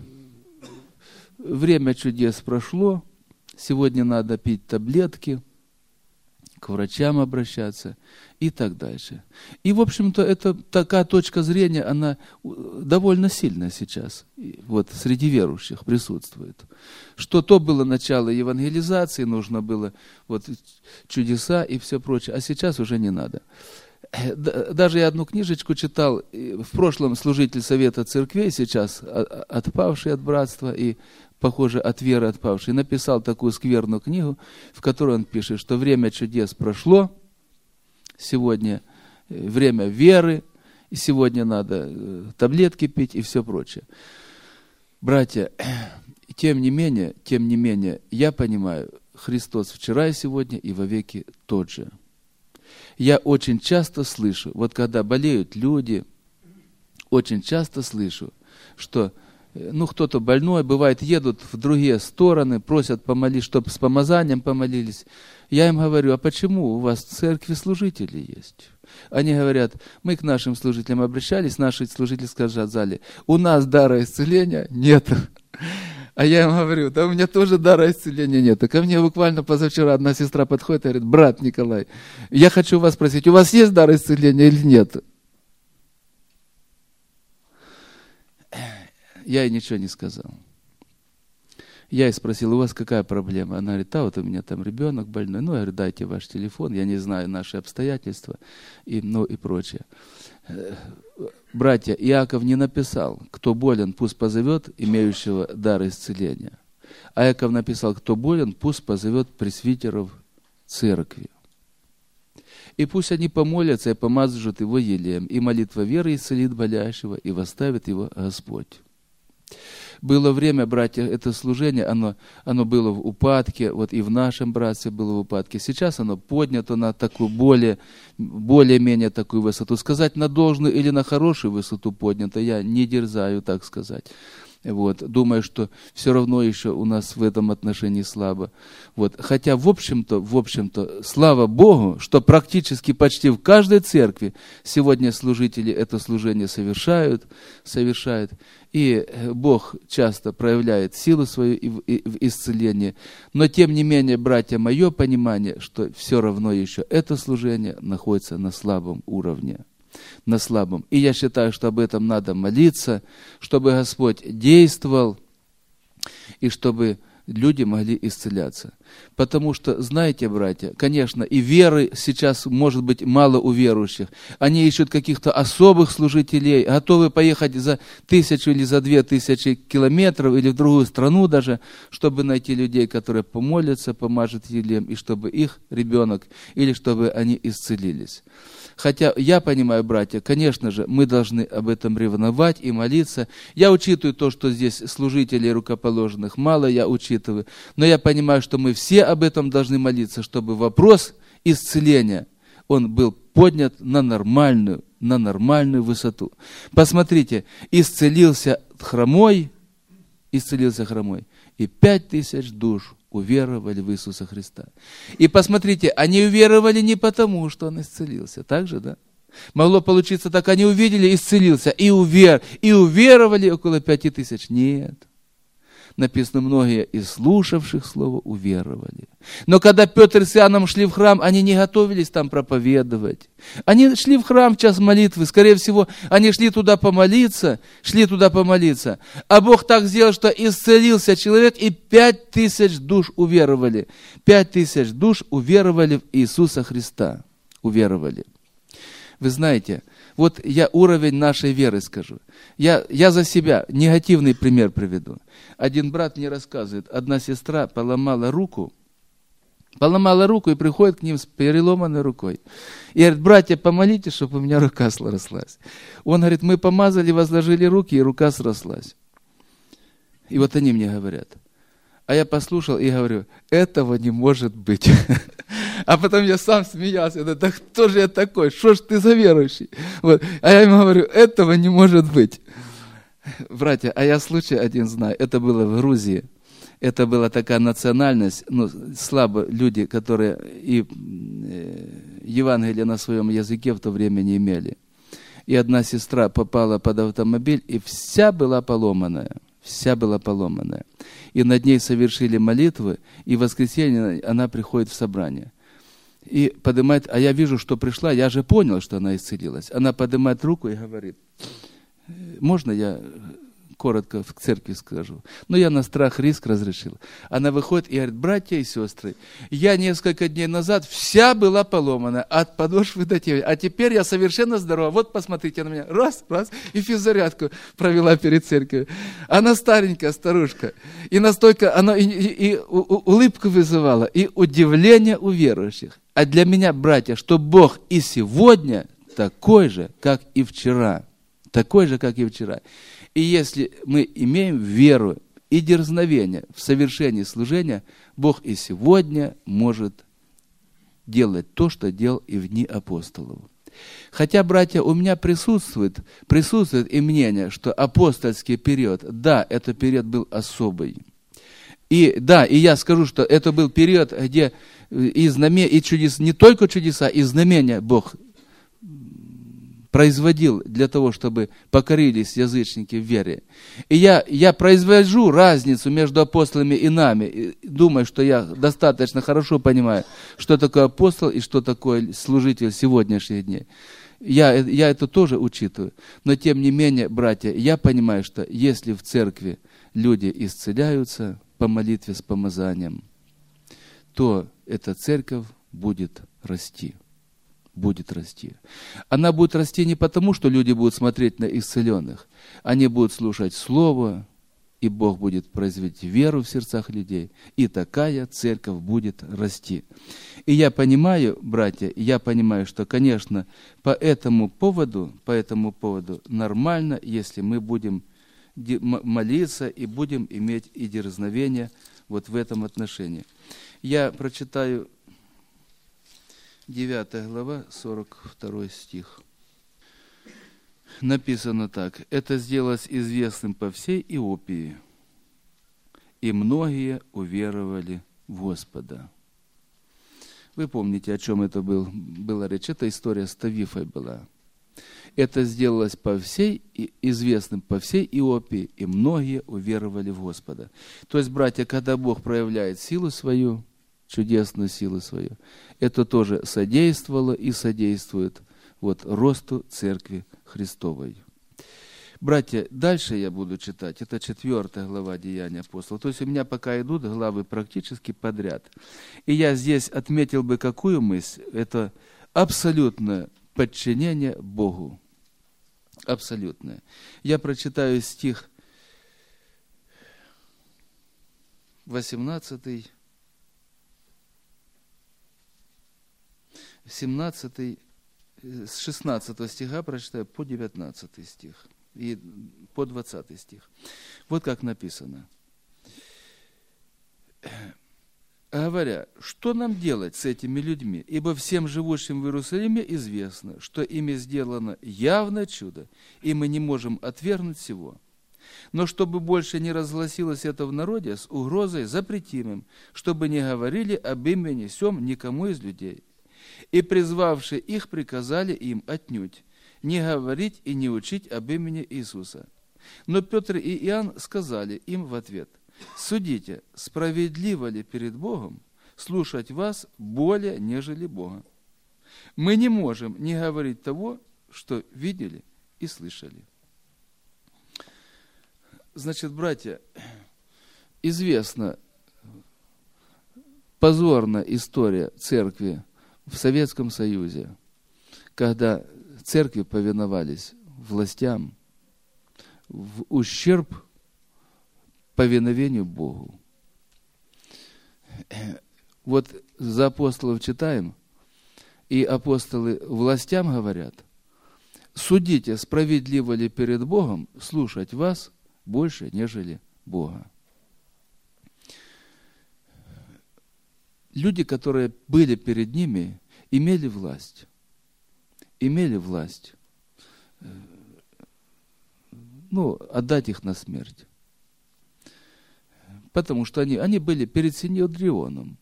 время чудес прошло, сегодня надо пить таблетки, к врачам обращаться и так дальше. И, в общем-то, это такая точка зрения, она довольно сильная сейчас, вот среди верующих присутствует. Что то было начало евангелизации, нужно было вот чудеса и все прочее, а сейчас уже не надо. Даже я одну книжечку читал, в прошлом служитель Совета Церквей, сейчас отпавший от братства и, похоже, от веры отпавший, написал такую скверную книгу, в которой он пишет, что время чудес прошло, сегодня время веры, и сегодня надо таблетки пить и все прочее. Братья, тем не менее, тем не менее, я понимаю, Христос вчера и сегодня и вовеки тот же. Я очень часто слышу, вот когда болеют люди, очень часто слышу, что ну, кто-то больной, бывает, едут в другие стороны, просят помолить, чтобы с помазанием помолились. Я им говорю: а почему у вас в церкви служители есть? Они говорят: мы к нашим служителям обращались, наши служители сказали: у нас дара исцеления нет. А я им говорю: да у меня тоже дара исцеления нет. Ко мне буквально позавчера одна сестра подходит и говорит: брат Николай, я хочу вас спросить, у вас есть дар исцеления или нет? Я ей ничего не сказал. Я ей спросил: у вас какая проблема? Она говорит: да, вот у меня там ребенок больной. Ну, я говорю: дайте ваш телефон, я не знаю наши обстоятельства, и, ну и прочее. Братья, Иаков не написал: кто болен, пусть позовет имеющего дар исцеления. А Иаков написал: кто болен, пусть позовет пресвитеров церкви. И пусть они помолятся и помазывают его елеем, и молитва веры исцелит болящего, и восставит его Господь. Было время, братья, это служение, оно, оно было в упадке, вот и в нашем братстве было в упадке. Сейчас оно поднято на такую более, более-менее такую высоту. Сказать на должную или на хорошую высоту поднято, я не дерзаю так сказать. Вот. Думаю, что все равно еще у нас в этом отношении слабо. Вот. Хотя, в общем-то, в общем-то, слава Богу, что практически почти в каждой церкви сегодня служители это служение совершают, совершают. И Бог часто проявляет силу свою в исцелении. Но, тем не менее, братья, мое понимание, что все равно еще это служение находится на слабом уровне. На слабом. И я считаю, что об этом надо молиться, чтобы Господь действовал, и чтобы люди могли исцеляться. Потому что, знаете, братья, конечно, и веры сейчас может быть мало у верующих. Они ищут каких-то особых служителей, готовы поехать за тысячу или за две тысячи километров, или в другую страну даже, чтобы найти людей, которые помолятся, помажут елеем, и чтобы их ребенок, или чтобы они исцелились. Хотя я понимаю, братья, конечно же, мы должны об этом ревновать и молиться. Я учитываю то, что здесь служителей рукоположенных мало, я учитываю. Но я понимаю, что мы все об этом должны молиться, чтобы вопрос исцеления, он был поднят на нормальную, на нормальную высоту. Посмотрите, исцелился хромой, исцелился хромой, и пять тысяч душ уверовали в Иисуса Христа. И посмотрите, они уверовали не потому, что Он исцелился. Так же, да? Могло получиться так, они увидели, исцелился, и, увер, и уверовали около пяти тысяч. Нет. Написано, многие из слушавших слово уверовали. Но когда Петр с Иоанном шли в храм, они не готовились там проповедовать. Они шли в храм в час молитвы. Скорее всего, они шли туда помолиться, шли туда помолиться. А Бог так сделал, что исцелился человек, и пять тысяч душ уверовали. Пять тысяч душ уверовали в Иисуса Христа. Уверовали. Вы знаете, вот я уровень нашей веры скажу. Я, я за себя негативный пример приведу. Один брат мне рассказывает, одна сестра поломала руку, поломала руку и приходит к ним с переломанной рукой. И говорит, братья, помолитесь, чтобы у меня рука срослась. Он говорит, мы помазали, возложили руки, и рука срослась. И вот они мне говорят. А я послушал и говорю, этого не может быть. А потом я сам смеялся. Да кто же я такой? Что ж ты за верующий? Вот. А я ему говорю, этого не может быть. Братья, а я случай один знаю. Это было в Грузии. Это была такая национальность, ну, слабо люди, которые и Евангелие на своем языке в то время не имели. И одна сестра попала под автомобиль, и вся была поломанная. Вся была поломанная. И над ней совершили молитвы, и в воскресенье она приходит в собрание. И поднимает, а я вижу, что пришла, я же понял, что она исцелилась. Она поднимает руку и говорит, можно я коротко в церкви скажу? Но я на страх риск разрешил. Она выходит и говорит, братья и сестры, я несколько дней назад вся была поломана от подошвы до темени, а теперь я совершенно здорова. Вот посмотрите на меня. Раз, раз, и физзарядку провела перед церковью. Она старенькая старушка. И настолько она и, и, и улыбку вызывала, и удивление у верующих. А для меня, братья, что Бог и сегодня такой же, как и вчера. Такой же, как и вчера. И если мы имеем веру и дерзновение в совершении служения, Бог и сегодня может делать то, что делал и в дни апостолов. Хотя, братья, у меня присутствует, присутствует и мнение, что апостольский период, да, этот период был особый. И да, и я скажу, что это был период, где и знамения, и чудес, не только чудеса, и знамения Бог производил для того, чтобы покорились язычники в вере. И я, я произвожу разницу между апостолами и нами. И думаю, что я достаточно хорошо понимаю, что такое апостол и что такое служитель сегодняшних дней. Я, я это тоже учитываю. Но тем не менее, братья, я понимаю, что если в церкви люди исцеляются по молитве с помазанием, то эта церковь будет расти. Будет расти. Она будет расти не потому, что люди будут смотреть на исцеленных. Они будут слушать Слово, и Бог будет производить веру в сердцах людей. И такая церковь будет расти. И я понимаю, братья, я понимаю, что, конечно, по этому поводу, по этому поводу нормально, если мы будем молиться и будем иметь и дерзновение вот в этом отношении. Я прочитаю девятая глава, сорок второй стих. Написано так. «Это сделалось известным по всей Иопии, и многие уверовали в Господа». Вы помните, о чем это был, была речь? Это история с Тавифой была. «Это сделалось по всей, известным по всей Иопии, и многие уверовали в Господа». То есть, братья, когда Бог проявляет силу свою, чудесную силу свою, это тоже содействовало и содействует вот, росту Церкви Христовой. Братья, дальше я буду читать, это четвертая глава Деяния апостолов. То есть у меня пока идут главы практически подряд. И я здесь отметил бы какую мысль? Это абсолютное подчинение Богу. Абсолютное. Я прочитаю стих восемнадцатый, семнадцатый, с шестнадцатого стиха прочитаю по девятнадцатый стих и по двадцатый стих. Вот как написано. Говоря, что нам делать с этими людьми? Ибо всем живущим в Иерусалиме известно, что ими сделано явное чудо, и мы не можем отвергнуть всего. Но чтобы больше не разгласилось это в народе, с угрозой запретим им, чтобы не говорили об имени сем никому из людей. И призвавшие их приказали им отнюдь не говорить и не учить об имени Иисуса. Но Петр и Иоанн сказали им в ответ: «Судите, справедливо ли перед Богом слушать вас более, нежели Бога? Мы не можем не говорить того, что видели и слышали». Значит, братья, известна позорная история церкви в Советском Союзе, когда церкви повиновались властям в ущерб повиновению Богу. Вот за апостолов читаем, и апостолы властям говорят: «Судите, справедливо ли перед Богом слушать вас больше, нежели Бога». Люди, которые были перед ними, имели власть. Имели власть. Ну, отдать их на смерть. Потому что они, они были перед Синедрионом.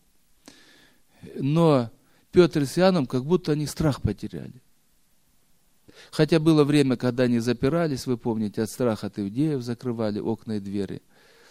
Но Петр с Иоанном, как будто они страх потеряли. Хотя было время, когда они запирались, вы помните, от страха от иудеев закрывали окна и двери.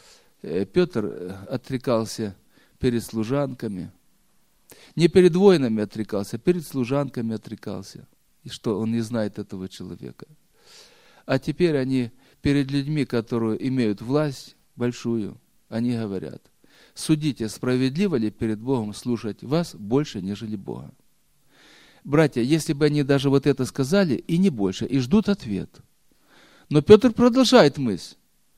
Петр отрекался перед служанками. Не перед воинами отрекался, а перед служанками отрекался. И что, он не знает этого человека. А теперь они перед людьми, которые имеют власть большую, они говорят: «Судите, справедливо ли перед Богом слушать вас больше, нежели Бога». Братья, если бы они даже вот это сказали, и не больше, и ждут ответ. Но Петр продолжает мысль.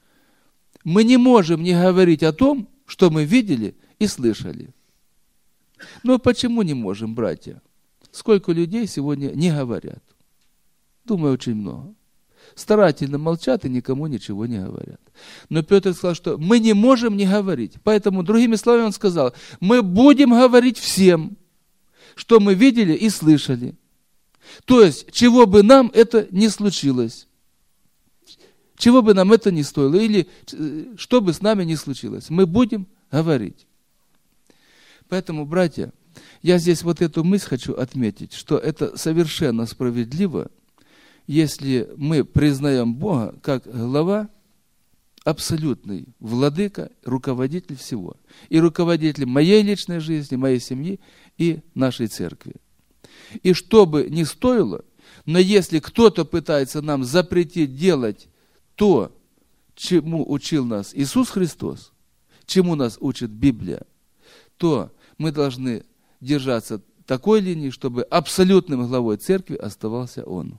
Мы не можем не говорить о том, что мы видели и слышали. Но почему не можем, братья? Сколько людей сегодня не говорят? Думаю, очень много. Старательно молчат и никому ничего не говорят. Но Петр сказал, что мы не можем не говорить. Поэтому, другими словами, он сказал: мы будем говорить всем, что мы видели и слышали. То есть, чего бы нам это не случилось. Чего бы нам это ни стоило. Или что бы с нами ни случилось. Мы будем говорить. Поэтому, братья, я здесь вот эту мысль хочу отметить, что это совершенно справедливо, если мы признаем Бога как глава, абсолютный владыка, руководитель всего. И руководитель моей личной жизни, моей семьи и нашей церкви. И что бы ни стоило, но если кто-то пытается нам запретить делать то, чему учил нас Иисус Христос, чему нас учит Библия, то мы должны держаться такой линии, чтобы абсолютным главой церкви оставался Он.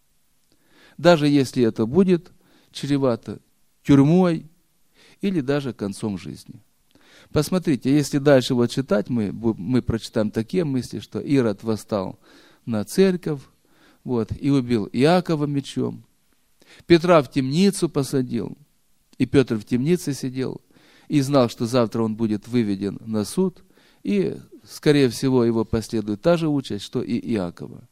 Даже если это будет чревато тюрьмой или даже концом жизни. Посмотрите, если дальше вот читать, мы, мы прочитаем такие мысли, что Ирод восстал на церковь, вот, и убил Иакова мечом, Петра в темницу посадил, и Петр в темнице сидел, и знал, что завтра он будет выведен на суд, и, скорее всего, его последует та же участь, что и Иакова.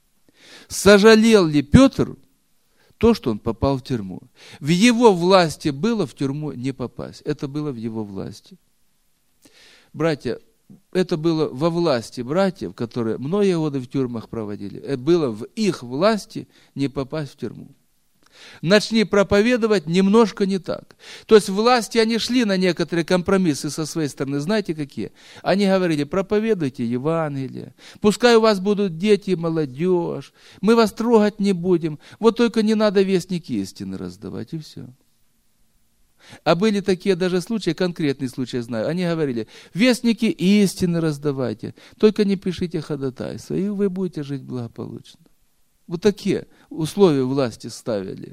Сожалел ли Петр то, что он попал в тюрьму? В его власти было в тюрьму не попасть. Это было в его власти. Братья, это было во власти братьев, которые многие годы в тюрьмах проводили. Это было в их власти не попасть в тюрьму. Начни проповедовать, немножко не так. То есть власти, они шли на некоторые компромиссы со своей стороны. Знаете какие? Они говорили: проповедуйте Евангелие, пускай у вас будут дети и молодежь, мы вас трогать не будем, вот только не надо вестники истины раздавать, и все. А были такие даже случаи, конкретные случаи знаю, они говорили: вестники истины раздавайте, только не пишите ходатайства, и вы будете жить благополучно. Вот такие условия власти ставили.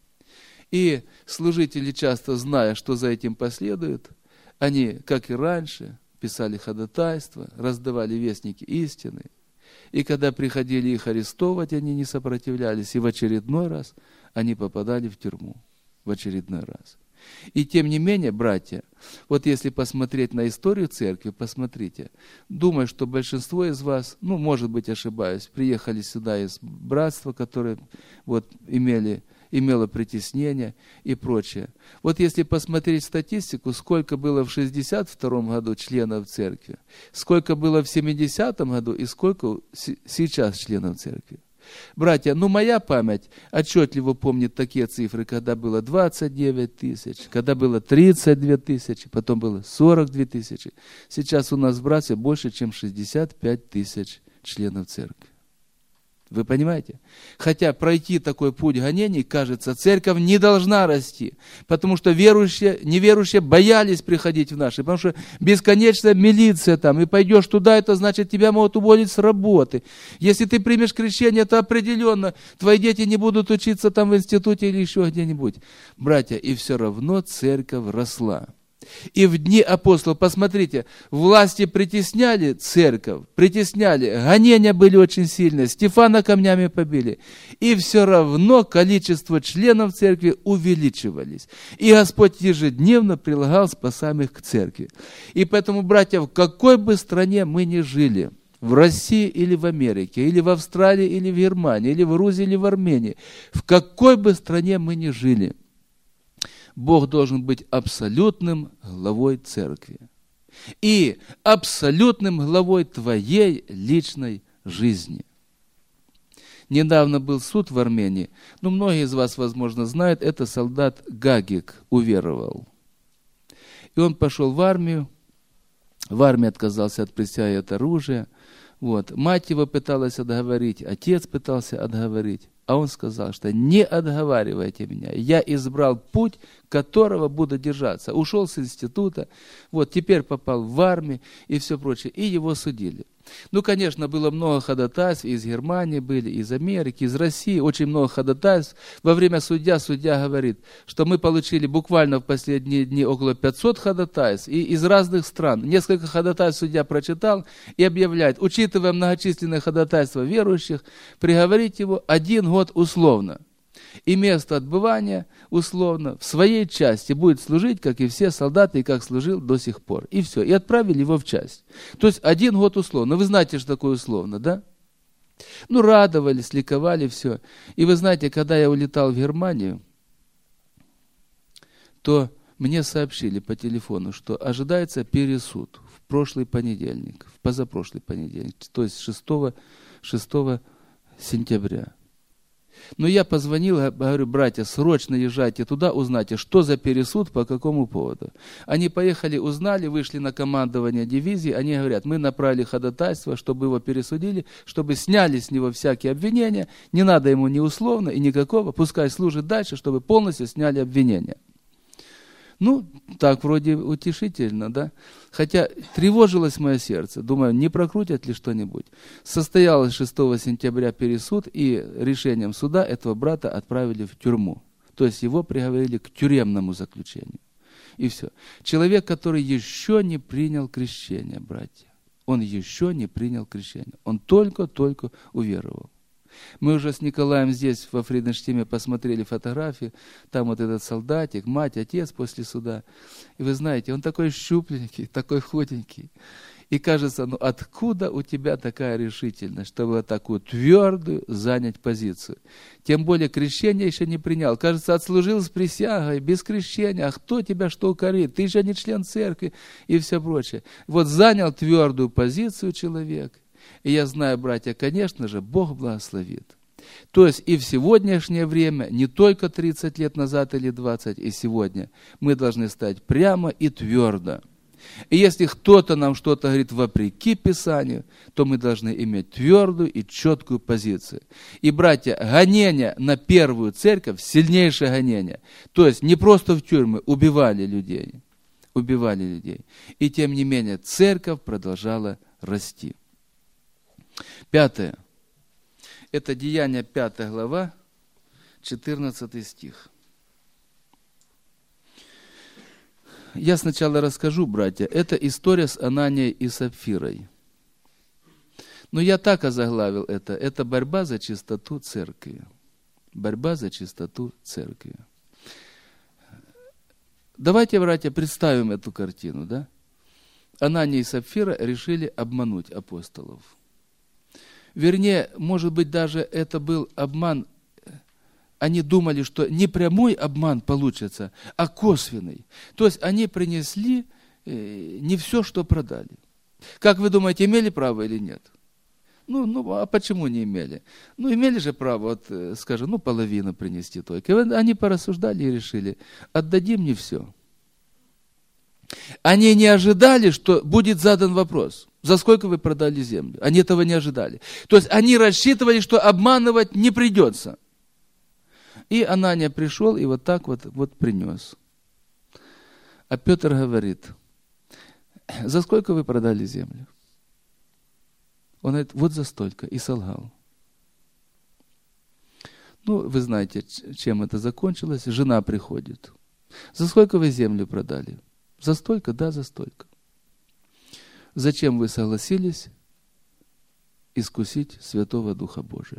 И служители, часто зная, что за этим последует, они, как и раньше, писали ходатайства, раздавали вестники истины. И когда приходили их арестовывать, они не сопротивлялись. И в очередной раз они попадали в тюрьму. В очередной раз. И тем не менее, братья, вот если посмотреть на историю церкви, посмотрите. Думаю, что большинство из вас, ну, может быть, ошибаюсь, приехали сюда из братства, которые вот имели имела притеснение и прочее. Вот если посмотреть статистику, сколько было в шестьдесят втором году членов церкви, сколько было в семидесятом году и сколько сейчас членов церкви. Братья, ну моя память отчетливо помнит такие цифры, когда было двадцать девять тысяч, когда было тридцать две тысячи, потом было сорок две тысячи. Сейчас у нас, братья, больше, чем шестьдесят пять тысяч членов церкви. Вы понимаете? Хотя пройти такой путь гонений, кажется, церковь не должна расти, потому что верующие, неверующие боялись приходить в наши, потому что бесконечная милиция там, и пойдешь туда, это значит, тебя могут уволить с работы. Если ты примешь крещение, то определенно твои дети не будут учиться там в институте или еще где-нибудь. Братья, и все равно церковь росла. И в дни апостолов, посмотрите, власти притесняли церковь, притесняли, гонения были очень сильные, Стефана камнями побили. И все равно количество членов церкви увеличивались. И Господь ежедневно прилагал спасаемых к церкви. И поэтому, братья, в какой бы стране мы ни жили, в России или в Америке, или в Австралии, или в Германии, или в Грузии, или в Армении, в какой бы стране мы ни жили, Бог должен быть абсолютным главой церкви и абсолютным главой твоей личной жизни. Недавно был суд в Армении, но многие из вас, возможно, знают, это солдат Гагик уверовал. И он пошел в армию, в армии отказался от присяги от оружия. Вот. Мать его пыталась отговорить, отец пытался отговорить. А он сказал, что не отговаривайте меня, я избрал путь, которого буду держаться. Ушел с института, вот теперь попал в армию и все прочее, и его судили. Ну, конечно, было много ходатайств, из Германии были, из Америки, из России, очень много ходатайств. Во время судья, судья говорит, что мы получили буквально в последние дни около пятисот ходатайств и из разных стран. Несколько ходатайств судья прочитал и объявляет, учитывая многочисленные ходатайства верующих, приговорить его один год условно. И место отбывания условно в своей части будет служить, как и все солдаты, и как служил до сих пор. И все. И отправили его в часть. То есть один год условно. Вы знаете, что такое условно, да? Ну, радовались, ликовали, все. И вы знаете, когда я улетал в Германию, то мне сообщили по телефону, что ожидается пересуд в прошлый понедельник, в позапрошлый понедельник, то есть шестого сентября. Но я позвонил, говорю, братья, срочно езжайте туда, узнайте, что за пересуд, по какому поводу. Они поехали, узнали, вышли на командование дивизии, они говорят, мы направили ходатайство, чтобы его пересудили, чтобы сняли с него всякие обвинения, не надо ему ни условно и никакого, пускай служит дальше, чтобы полностью сняли обвинения. Ну, так вроде утешительно, да? Хотя тревожилось мое сердце. Думаю, не прокрутят ли что-нибудь. Состоялось шестого сентября пересуд, и решением суда этого брата отправили в тюрьму. То есть его приговорили к тюремному заключению. И все. Человек, который еще не принял крещение, братья. Он еще не принял крещение. Он только-только уверовал. Мы уже с Николаем здесь, во Фриденштиме, посмотрели фотографии. Там вот этот солдатик, мать, отец после суда. И вы знаете, он такой щупленький, такой худенький. И кажется, ну откуда у тебя такая решительность, чтобы такую твердую занять позицию? Тем более крещение еще не принял. Кажется, отслужил с присягой, без крещения. А кто тебя что укорит? Ты же не член церкви и все прочее. Вот занял твердую позицию человек. И я знаю, братья, конечно же, Бог благословит. То есть и в сегодняшнее время, не только тридцать лет назад или двадцать, и сегодня, мы должны стать прямо и твердо. И если кто-то нам что-то говорит вопреки Писанию, то мы должны иметь твердую и четкую позицию. И, братья, гонение на первую церковь, сильнейшее гонение. То есть не просто в тюрьмы, убивали людей. Убивали людей. И тем не менее, церковь продолжала расти. Пятое. Это Деяния пятая глава, четырнадцатый стих. Я сначала расскажу, братья, это история с Ананией и Сапфирой. Но я так озаглавил это. Это борьба за чистоту церкви. Борьба за чистоту церкви. Давайте, братья, представим эту картину, да? Анания и Сапфира решили обмануть апостолов. Вернее, может быть, даже это был обман они думали, что не прямой обман получится, а косвенный. То есть они принесли не все, что продали. Как вы думаете, имели право или нет? Ну, ну, а почему не имели? Ну, имели же право, вот, скажем, ну, половину принести только. И они порассуждали и решили, отдадим не все. Они не ожидали, что будет задан вопрос, за сколько вы продали землю. Они этого не ожидали. То есть они рассчитывали, что обманывать не придется. И Анания пришел и вот так вот, вот принес. А Петр говорит, за сколько вы продали землю? Он говорит, вот за столько, и солгал. Ну, вы знаете, чем это закончилось. Жена приходит. За сколько вы землю продали? За столько? Да, за столько. Зачем вы согласились искусить Святого Духа Божия?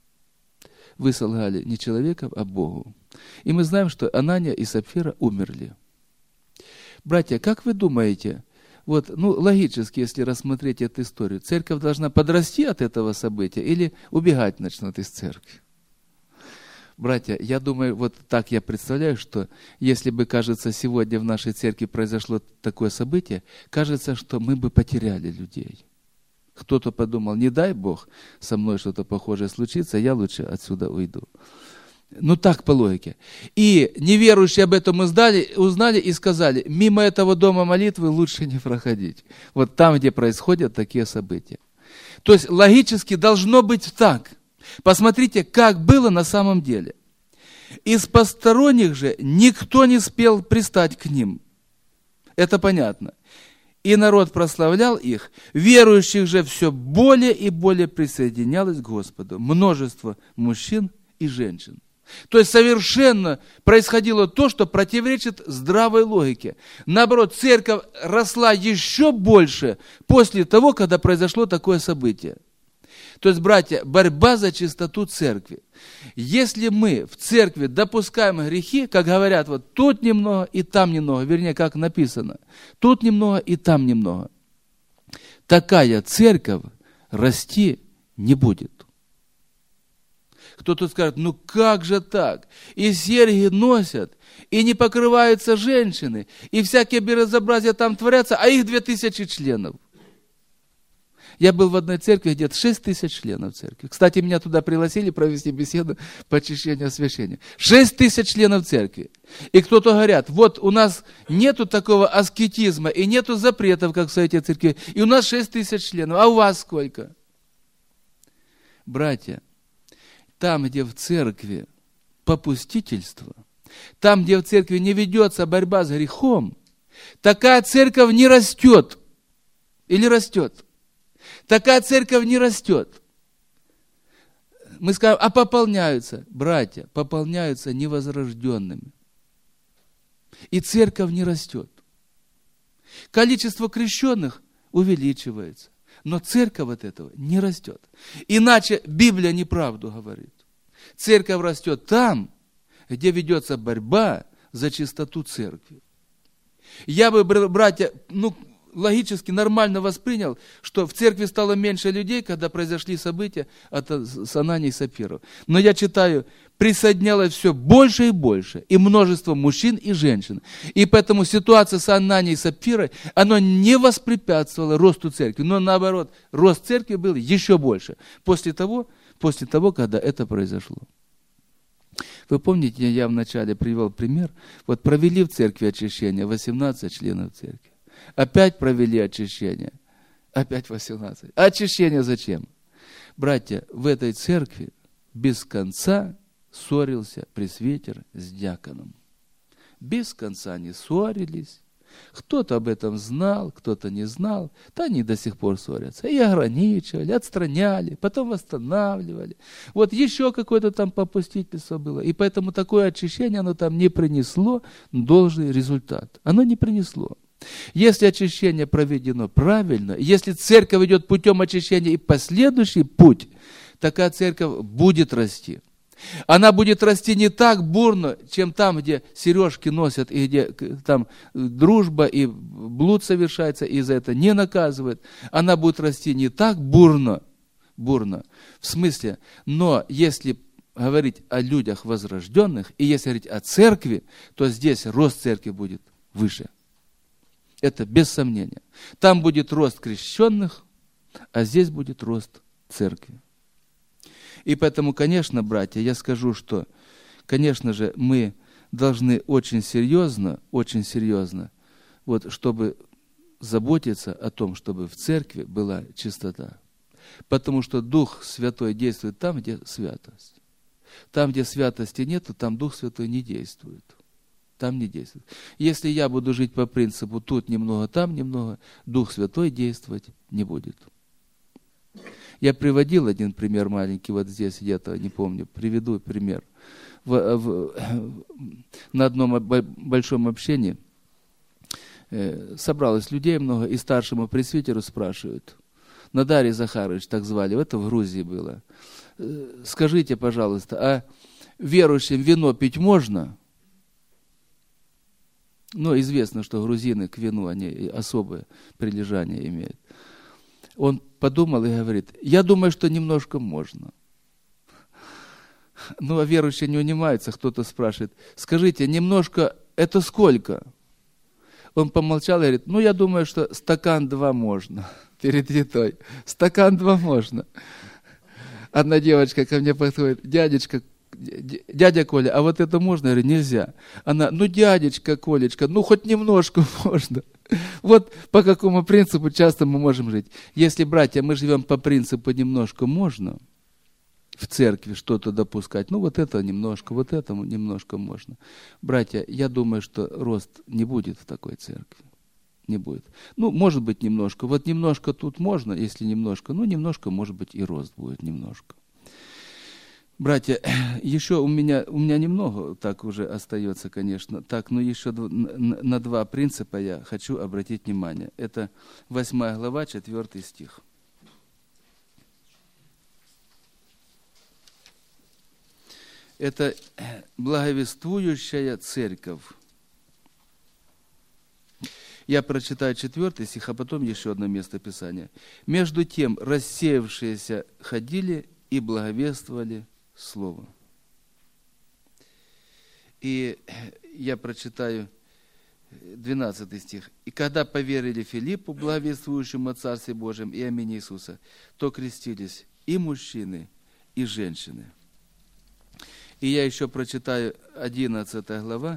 Вы солгали не человеком, а Богу. И мы знаем, что Анания и Сапфира умерли. Братья, как вы думаете, вот, ну, логически, если рассмотреть эту историю, церковь должна подрасти от этого события или убегать начнут из церкви? Братья, я думаю, вот так я представляю, что если бы, кажется, сегодня в нашей церкви произошло такое событие, кажется, что мы бы потеряли людей. Кто-то подумал, не дай Бог, со мной что-то похожее случится, я лучше отсюда уйду. Ну так по логике. И неверующие об этом узнали, узнали и сказали, мимо этого дома молитвы лучше не проходить. Вот там, где происходят такие события. То есть логически должно быть так. Посмотрите, как было на самом деле. Из посторонних же никто не спел пристать к ним. Это понятно. И народ прославлял их, верующих же все более и более присоединялось к Господу. Множество мужчин и женщин. То есть совершенно происходило то, что противоречит здравой логике. Наоборот, церковь росла еще больше после того, когда произошло такое событие. То есть, братья, борьба за чистоту церкви. Если мы в церкви допускаем грехи, как говорят, вот тут немного и там немного, вернее, как написано, тут немного и там немного, такая церковь расти не будет. Кто-то скажет, ну как же так? И серьги носят, и не покрываются женщины, и всякие безобразия там творятся, а их две тысячи членов. Я был в одной церкви, где-то шесть тысяч членов церкви. Кстати, меня туда пригласили провести беседу по очищению освящения. шесть тысяч членов церкви. И кто-то говорят, вот у нас нету такого аскетизма, и нету запретов, как в Совете Церкви, и у нас шесть тысяч членов, а у вас сколько? Братья, там, где в церкви попустительство, там, где в церкви не ведется борьба с грехом, такая церковь не растет. Или растет. Такая церковь не растет. Мы скажем, а пополняются, братья, пополняются невозрожденными. И церковь не растет. Количество крещенных увеличивается. Но церковь от этого не растет. Иначе Библия неправду говорит. Церковь растет там, где ведется борьба за чистоту церкви. Я бы, братья, ну, логически нормально воспринял, что в церкви стало меньше людей, когда произошли события от, с Ананией и Сапфирой. Но я читаю, присоединялось все больше и больше, и множество мужчин и женщин. И поэтому ситуация с Ананией и Сапфирой, она не воспрепятствовала росту церкви, но наоборот, рост церкви был еще больше после того, после того, когда это произошло. Вы помните, я вначале привел пример, вот провели в церкви очищение восемнадцать членов церкви. Опять провели очищение. Опять восемнадцать. Очищение зачем? Братья, в этой церкви без конца ссорился пресвитер с диаконом. Без конца они ссорились. Кто-то об этом знал, кто-то не знал. Да они до сих пор ссорятся. И ограничивали, отстраняли, потом восстанавливали. Вот еще какое-то там попустительство было. И поэтому такое очищение, оно там не принесло должный результат. Оно не принесло. Если очищение проведено правильно, если церковь идет путем очищения и последующий путь, такая церковь будет расти. Она будет расти не так бурно, чем там, где сережки носят, и где там дружба и блуд совершается, и за это не наказывают. Она будет расти не так бурно, бурно, в смысле, но если говорить о людях возрожденных, и если говорить о церкви, то здесь рост церкви будет выше. Это без сомнения. Там будет рост крещенных, а здесь будет рост церкви. И поэтому, конечно, братья, я скажу, что, конечно же, мы должны очень серьезно, очень серьезно, вот, чтобы заботиться о том, чтобы в церкви была чистота. Потому что Дух Святой действует там, где святость. Там, где святости нету, там Дух Святой не действует. Там не действует. Если я буду жить по принципу тут немного, там немного, Дух Святой действовать не будет. Я приводил один пример маленький, вот здесь где-то, не помню, приведу пример. В, в, на одном большом общении э, собралось людей много, и старшему пресвитеру спрашивают, Надарий Захарович, так звали, это в Грузии было, э, скажите, пожалуйста, а верующим вино пить можно? Ну, известно, что грузины к вину, они особое прилежание имеют. Он подумал и говорит, я думаю, что немножко можно. Ну, а верующие не унимаются, кто-то спрашивает, скажите, немножко это сколько? Он помолчал и говорит, ну, я думаю, что стакан два можно перед едой. Стакан два можно. Одна девочка ко мне подходит, дядечка, дядя Коля, а вот это можно? Я говорю, нельзя. Она, ну, дядечка Колечка, ну, хоть немножко можно. Вот по какому принципу часто мы можем жить. Если, братья, мы живем по принципу немножко можно, в церкви что-то допускать, ну, вот это немножко, вот это немножко можно. Братья, я думаю, что рост не будет в такой церкви. Не будет. Ну, может быть, немножко. Вот немножко тут можно, если немножко, ну, немножко, может быть, и рост будет немножко. Братья, еще у меня, у меня немного так уже остается, конечно. Так, но еще на, на два принципа я хочу обратить внимание. Это восьмая глава, четвертый стих. Это благовествующая церковь. Я прочитаю четвертый стих, а потом еще одно место Писания. «Между тем рассеявшиеся ходили и благовествовали Слово». И я прочитаю двенадцатый стих. «И когда поверили Филиппу, благовествующему о Царстве Божьем и о имени Иисуса, то крестились и мужчины, и женщины». И я еще прочитаю одиннадцатая глава.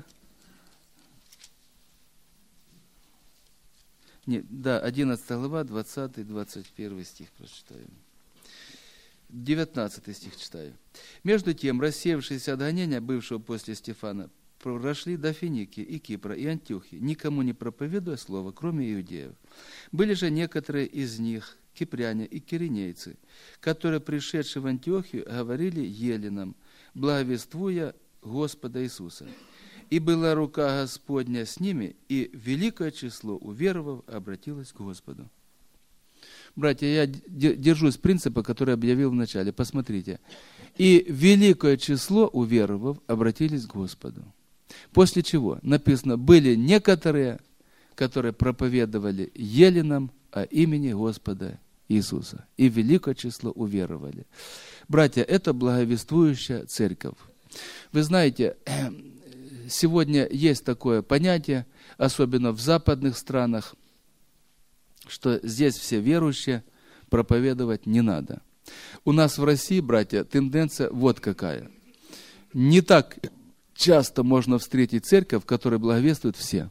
Не, да, одиннадцатая глава, двадцатый двадцать первый стих прочитаю. девятнадцатый стих читаю. «Между тем, рассеявшиеся от гонения, бывшего после Стефана, прошли до Финики и Кипра и Антиохии, никому не проповедуя слово, кроме иудеев. Были же некоторые из них, кипряне и киринейцы, которые, пришедшие в Антиохию, говорили еленам, благовествуя Господа Иисуса. И была рука Господня с ними, и великое число уверовав обратилось к Господу». Братья, я держусь принципа, который объявил в начале. Посмотрите. «И великое число уверовав обратились к Господу». После чего написано, были некоторые, которые проповедовали еленам о имени Господа Иисуса. И великое число уверовали. Братья, это благовествующая церковь. Вы знаете, сегодня есть такое понятие, особенно в западных странах, что здесь все верующие, проповедовать не надо. У нас в России, братья, тенденция вот какая. Не так часто можно встретить церковь, в которой благовествуют все.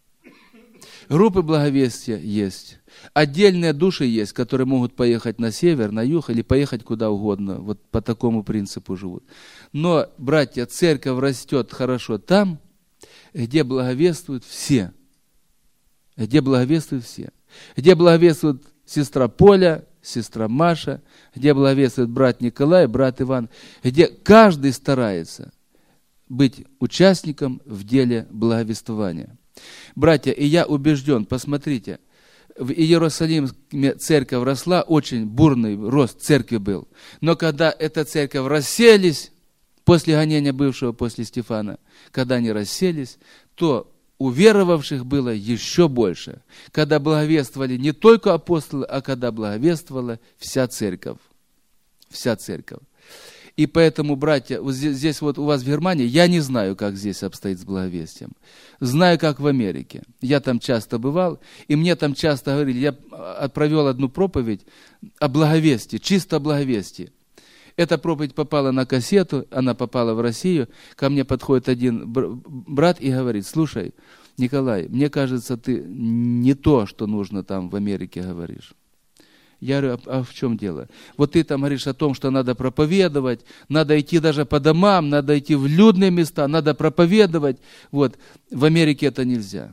Группы благовестия есть. Отдельные души есть, которые могут поехать на север, на юг или поехать куда угодно. Вот по такому принципу живут. Но, братья, церковь растет хорошо там, где благовествуют все. Где благовествуют все. Где благовествует сестра Поля, сестра Маша, где благовествует брат Николай, брат Иван, где каждый старается быть участником в деле благовествования. Братья, и я убежден, посмотрите, в Иерусалиме церковь росла, очень бурный рост церкви был. Но когда эта церковь расселись, после гонения бывшего после Стефана, когда они расселись, то уверовавших было еще больше, когда благовествовали не только апостолы, а когда благовествовала вся церковь. Вся церковь. И поэтому, братья, вот здесь, здесь вот у вас в Германии, я не знаю, как здесь обстоит с благовестием. Знаю, как в Америке. Я там часто бывал, и мне там часто говорили, я провел одну проповедь о благовестии, чисто о благовестии. Эта проповедь попала на кассету, она попала в Россию. Ко мне подходит один брат и говорит: слушай, Николай, мне кажется, ты не то, что нужно там в Америке говоришь. Я говорю: а, а в чем дело? Вот ты там говоришь о том, что надо проповедовать, надо идти даже по домам, надо идти в людные места, надо проповедовать. Вот, в Америке это нельзя.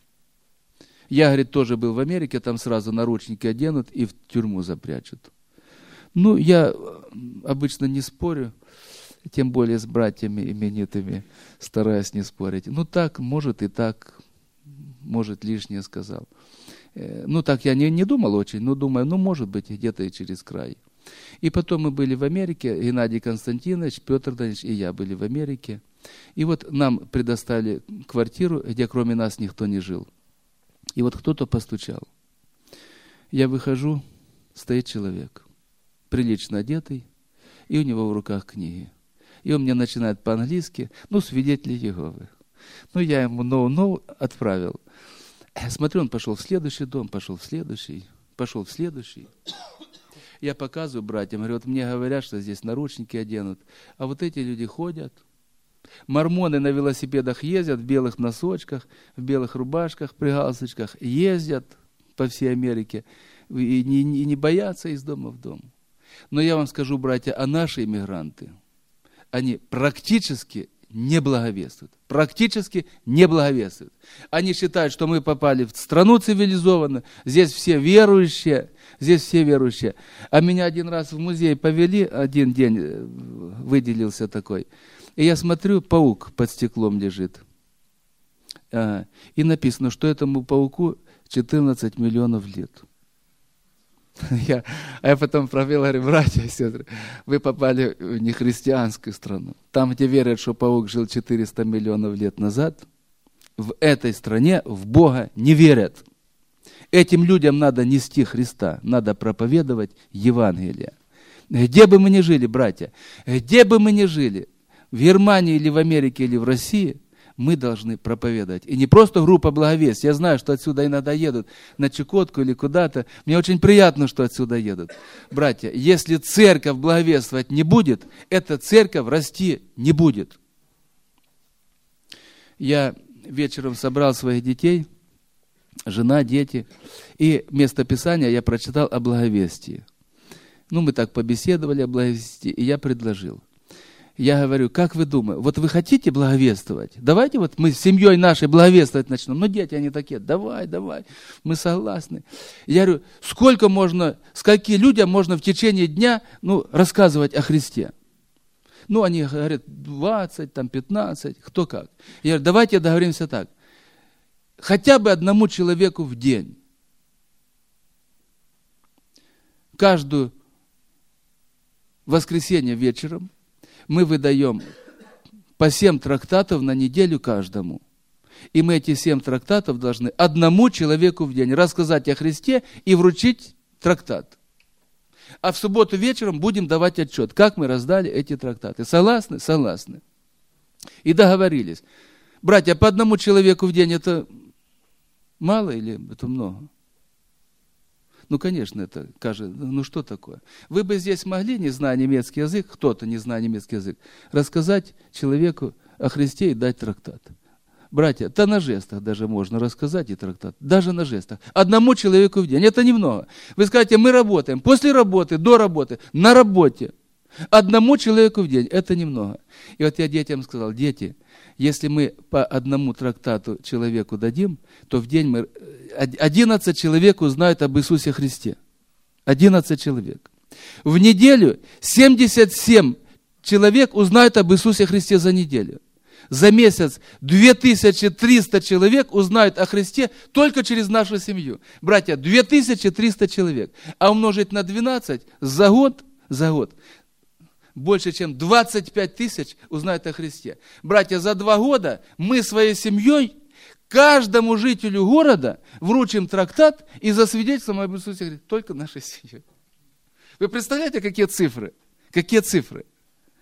Я, говорит, тоже был в Америке, там сразу наручники оденут и в тюрьму запрячут. Ну, я обычно не спорю, тем более с братьями именитыми, стараюсь не спорить. Ну так, может и так, может лишнее сказал. Ну так я не, не думал очень, но думаю, ну может быть где-то и через край. И потом мы были в Америке, Геннадий Константинович, Петр Данилович и я были в Америке. И вот нам предоставили квартиру, где кроме нас никто не жил. И вот кто-то постучал. Я выхожу, стоит человек, прилично одетый, и у него в руках книги. И он мне начинает по-английски, ну, свидетели Иеговы. Ну, я ему no-no отправил. Смотрю, он пошел в следующий дом, пошел в следующий, пошел в следующий. Я показываю братьям, говорю: вот мне говорят, что здесь наручники оденут, а вот эти люди ходят. Мормоны на велосипедах ездят, в белых носочках, в белых рубашках, при галстучках, ездят по всей Америке и не, и не боятся из дома в дом. Но я вам скажу, братья, а наши иммигранты, они практически не благовествуют. Практически не благовествуют. Они считают, что мы попали в страну цивилизованную, здесь все верующие, здесь все верующие. А меня один раз в музей повели, один день выделился такой, и я смотрю, паук под стеклом лежит. А, и написано, что этому пауку четырнадцать миллионов лет. Я, а я потом провел, говорю: братья и сестры, вы попали в нехристианскую страну. Там, где верят, что паук жил четыреста миллионов лет назад, в этой стране в Бога не верят. Этим людям надо нести Христа, надо проповедовать Евангелие. Где бы мы ни жили, братья, где бы мы ни жили, в Германии или в Америке или в России, мы должны проповедовать. И не просто группа благовестия. Я знаю, что отсюда иногда едут на Чукотку или куда-то. Мне очень приятно, что отсюда едут. Братья, если церковь благовествовать не будет, эта церковь расти не будет. Я вечером собрал своих детей, жена, дети, и местописание я прочитал о благовестии. Ну, мы так побеседовали о благовестии, и я предложил. Я говорю: как вы думаете, вот вы хотите благовествовать? Давайте вот мы с семьей нашей благовествовать начнем. Ну, дети, они такие: давай, давай, мы согласны. Я говорю: сколько можно, скольки людям можно в течение дня, ну, рассказывать о Христе? Ну, они говорят: двадцать, там, пятнадцать, кто как. Я говорю: давайте договоримся так. Хотя бы одному человеку в день. Каждую воскресенье вечером мы выдаем по семь трактатов на неделю каждому. И мы эти семь трактатов должны одному человеку в день рассказать о Христе и вручить трактат. А в субботу вечером будем давать отчет, как мы раздали эти трактаты. Согласны? Согласны. И договорились. Братья, по одному человеку в день это мало или это много? Ну, конечно, это кажется, ну что такое? Вы бы здесь могли, не зная немецкий язык, кто-то, не зная немецкий язык, рассказать человеку о Христе и дать трактат. Братья, да на жестах даже можно рассказать и трактат. Даже на жестах. Одному человеку в день. Это немного. Вы скажете: мы работаем. После работы, до работы, на работе. Одному человеку в день. Это немного. И вот я детям сказал: дети, если мы по одному трактату человеку дадим, то в день мы одиннадцать человек узнают об Иисусе Христе. одиннадцать человек. В неделю семьдесят семь человек узнают об Иисусе Христе за неделю. За месяц две тысячи триста человек узнают о Христе только через нашу семью. Братья, две тысячи триста человек. А умножить на двенадцать за год, за год больше, чем двадцать пять тысяч узнают о Христе. Братья, за два года мы своей семьей каждому жителю города вручим трактат и засвидетельствуем об Иисусе Христе только нашей семьей. Вы представляете, какие цифры? Какие цифры?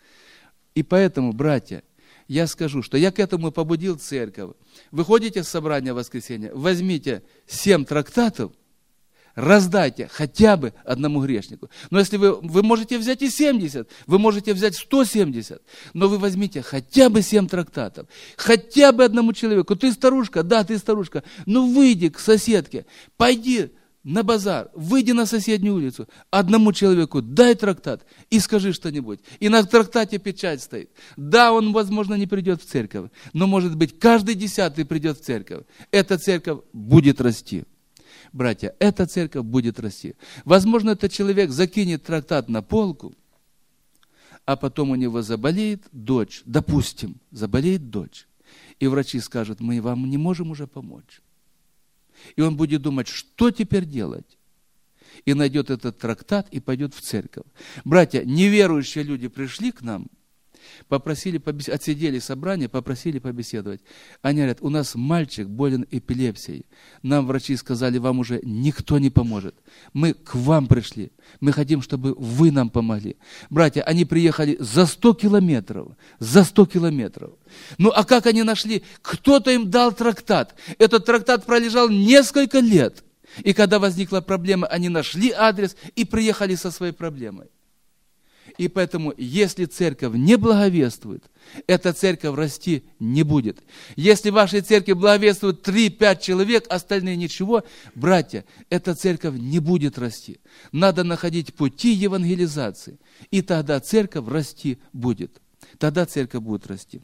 И поэтому, братья, я скажу, что я к этому побудил церковь. Вы ходите с собрания в воскресенье, возьмите семь трактатов, раздайте хотя бы одному грешнику. Но если вы, вы можете взять и семьдесят, вы можете взять сто семьдесят, но вы возьмите хотя бы семь трактатов, хотя бы одному человеку. Ты старушка? Да, ты старушка. Ну выйди к соседке, пойди на базар, выйди на соседнюю улицу, одному человеку дай трактат и скажи что-нибудь. И на трактате печать стоит. Да, он, возможно, не придет в церковь, но, может быть, каждый десятый придет в церковь. Эта церковь будет расти. Братья, эта церковь будет расти. Возможно, этот человек закинет трактат на полку, а потом у него заболеет дочь, допустим, заболеет дочь. И врачи скажут, мы вам не можем уже помочь. И он будет думать, что теперь делать? И найдет этот трактат и пойдет в церковь. Братья, неверующие люди пришли к нам, попросили побеседовать, отсидели собрание, попросили побеседовать. Они говорят, у нас мальчик болен эпилепсией. Нам врачи сказали, вам уже никто не поможет. Мы к вам пришли. Мы хотим, чтобы вы нам помогли. Братья, они приехали за сто километров. За сто километров. Ну а как они нашли? Кто-то им дал трактат. Этот трактат пролежал несколько лет. И когда возникла проблема, они нашли адрес и приехали со своей проблемой. И поэтому, если церковь не благовествует, эта церковь расти не будет. Если в вашей церкви благовествуют три-пять человек, остальные ничего, братья, эта церковь не будет расти. Надо находить пути евангелизации, и тогда церковь расти будет. Тогда церковь будет расти.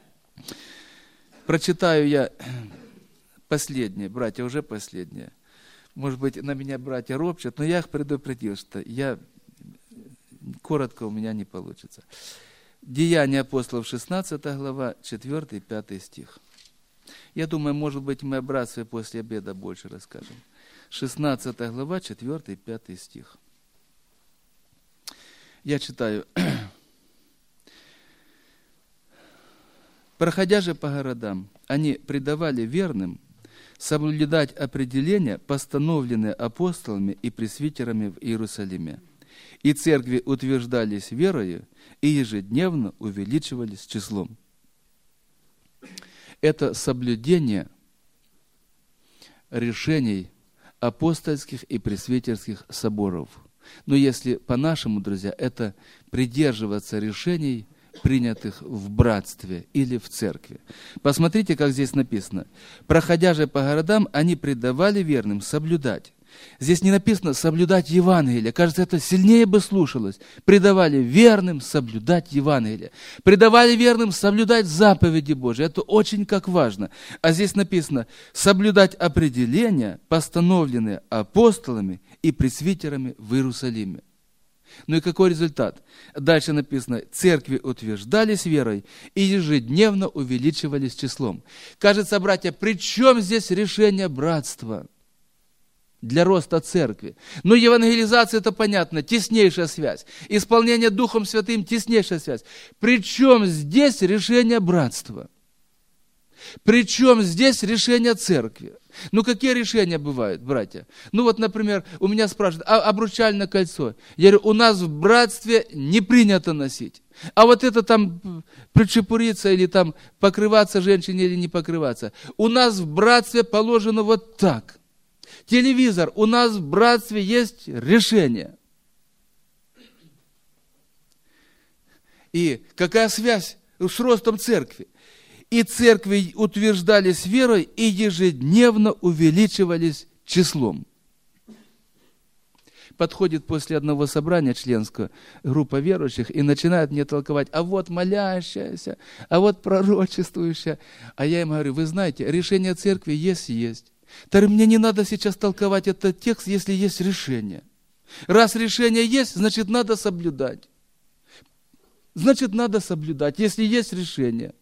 Прочитаю я последнее, братья, уже последнее. Может быть, на меня братья ропщат, но я их предупредил, что я... Коротко у меня не получится. Деяния апостолов, шестнадцатая глава, четвёртый-пятый стих. Я думаю, может быть, мы о братстве после обеда больше расскажем. шестнадцатая глава, четвёртый-пятый стих. Я читаю. «Проходя же по городам, они предавали верным соблюдать определения, постановленные апостолами и пресвитерами в Иерусалиме. И церкви утверждались верою, и ежедневно увеличивались числом». Это соблюдение решений апостольских и пресвитерских соборов. Но если по-нашему, друзья, это придерживаться решений, принятых в братстве или в церкви. Посмотрите, как здесь написано. «Проходя же по городам, они предавали верным соблюдать». Здесь не написано «соблюдать Евангелие». Кажется, это сильнее бы слушалось. Предавали верным соблюдать Евангелие. Предавали верным соблюдать заповеди Божьи. Это очень как важно. А здесь написано «соблюдать определения, постановленные апостолами и пресвитерами в Иерусалиме». Ну и какой результат? Дальше написано, церкви утверждались верой и ежедневно увеличивались числом. Кажется, братья, при чем здесь решение братства для роста церкви? Ну, евангелизация, это понятно, теснейшая связь. Исполнение Духом Святым, теснейшая связь. При чем здесь решение братства? При чем здесь решение церкви? Ну, какие решения бывают, братья? Ну, вот, например, у меня спрашивают, а обручальное кольцо? Я говорю, у нас в братстве не принято носить. А вот это там причепуриться или там покрываться женщине или не покрываться. У нас в братстве положено вот так. Телевизор, у нас в братстве есть решение. И какая связь с ростом церкви? И церкви утверждались верой и ежедневно увеличивались числом. Подходит после одного собрания членского группа верующих и начинает мне толковать, а вот молящаяся, а вот пророчествующая. А я им говорю, вы знаете, решение церкви есть и есть. Так мне не надо сейчас толковать этот текст, если есть решение. Раз решение есть, значит надо соблюдать. Значит надо соблюдать, если есть решение.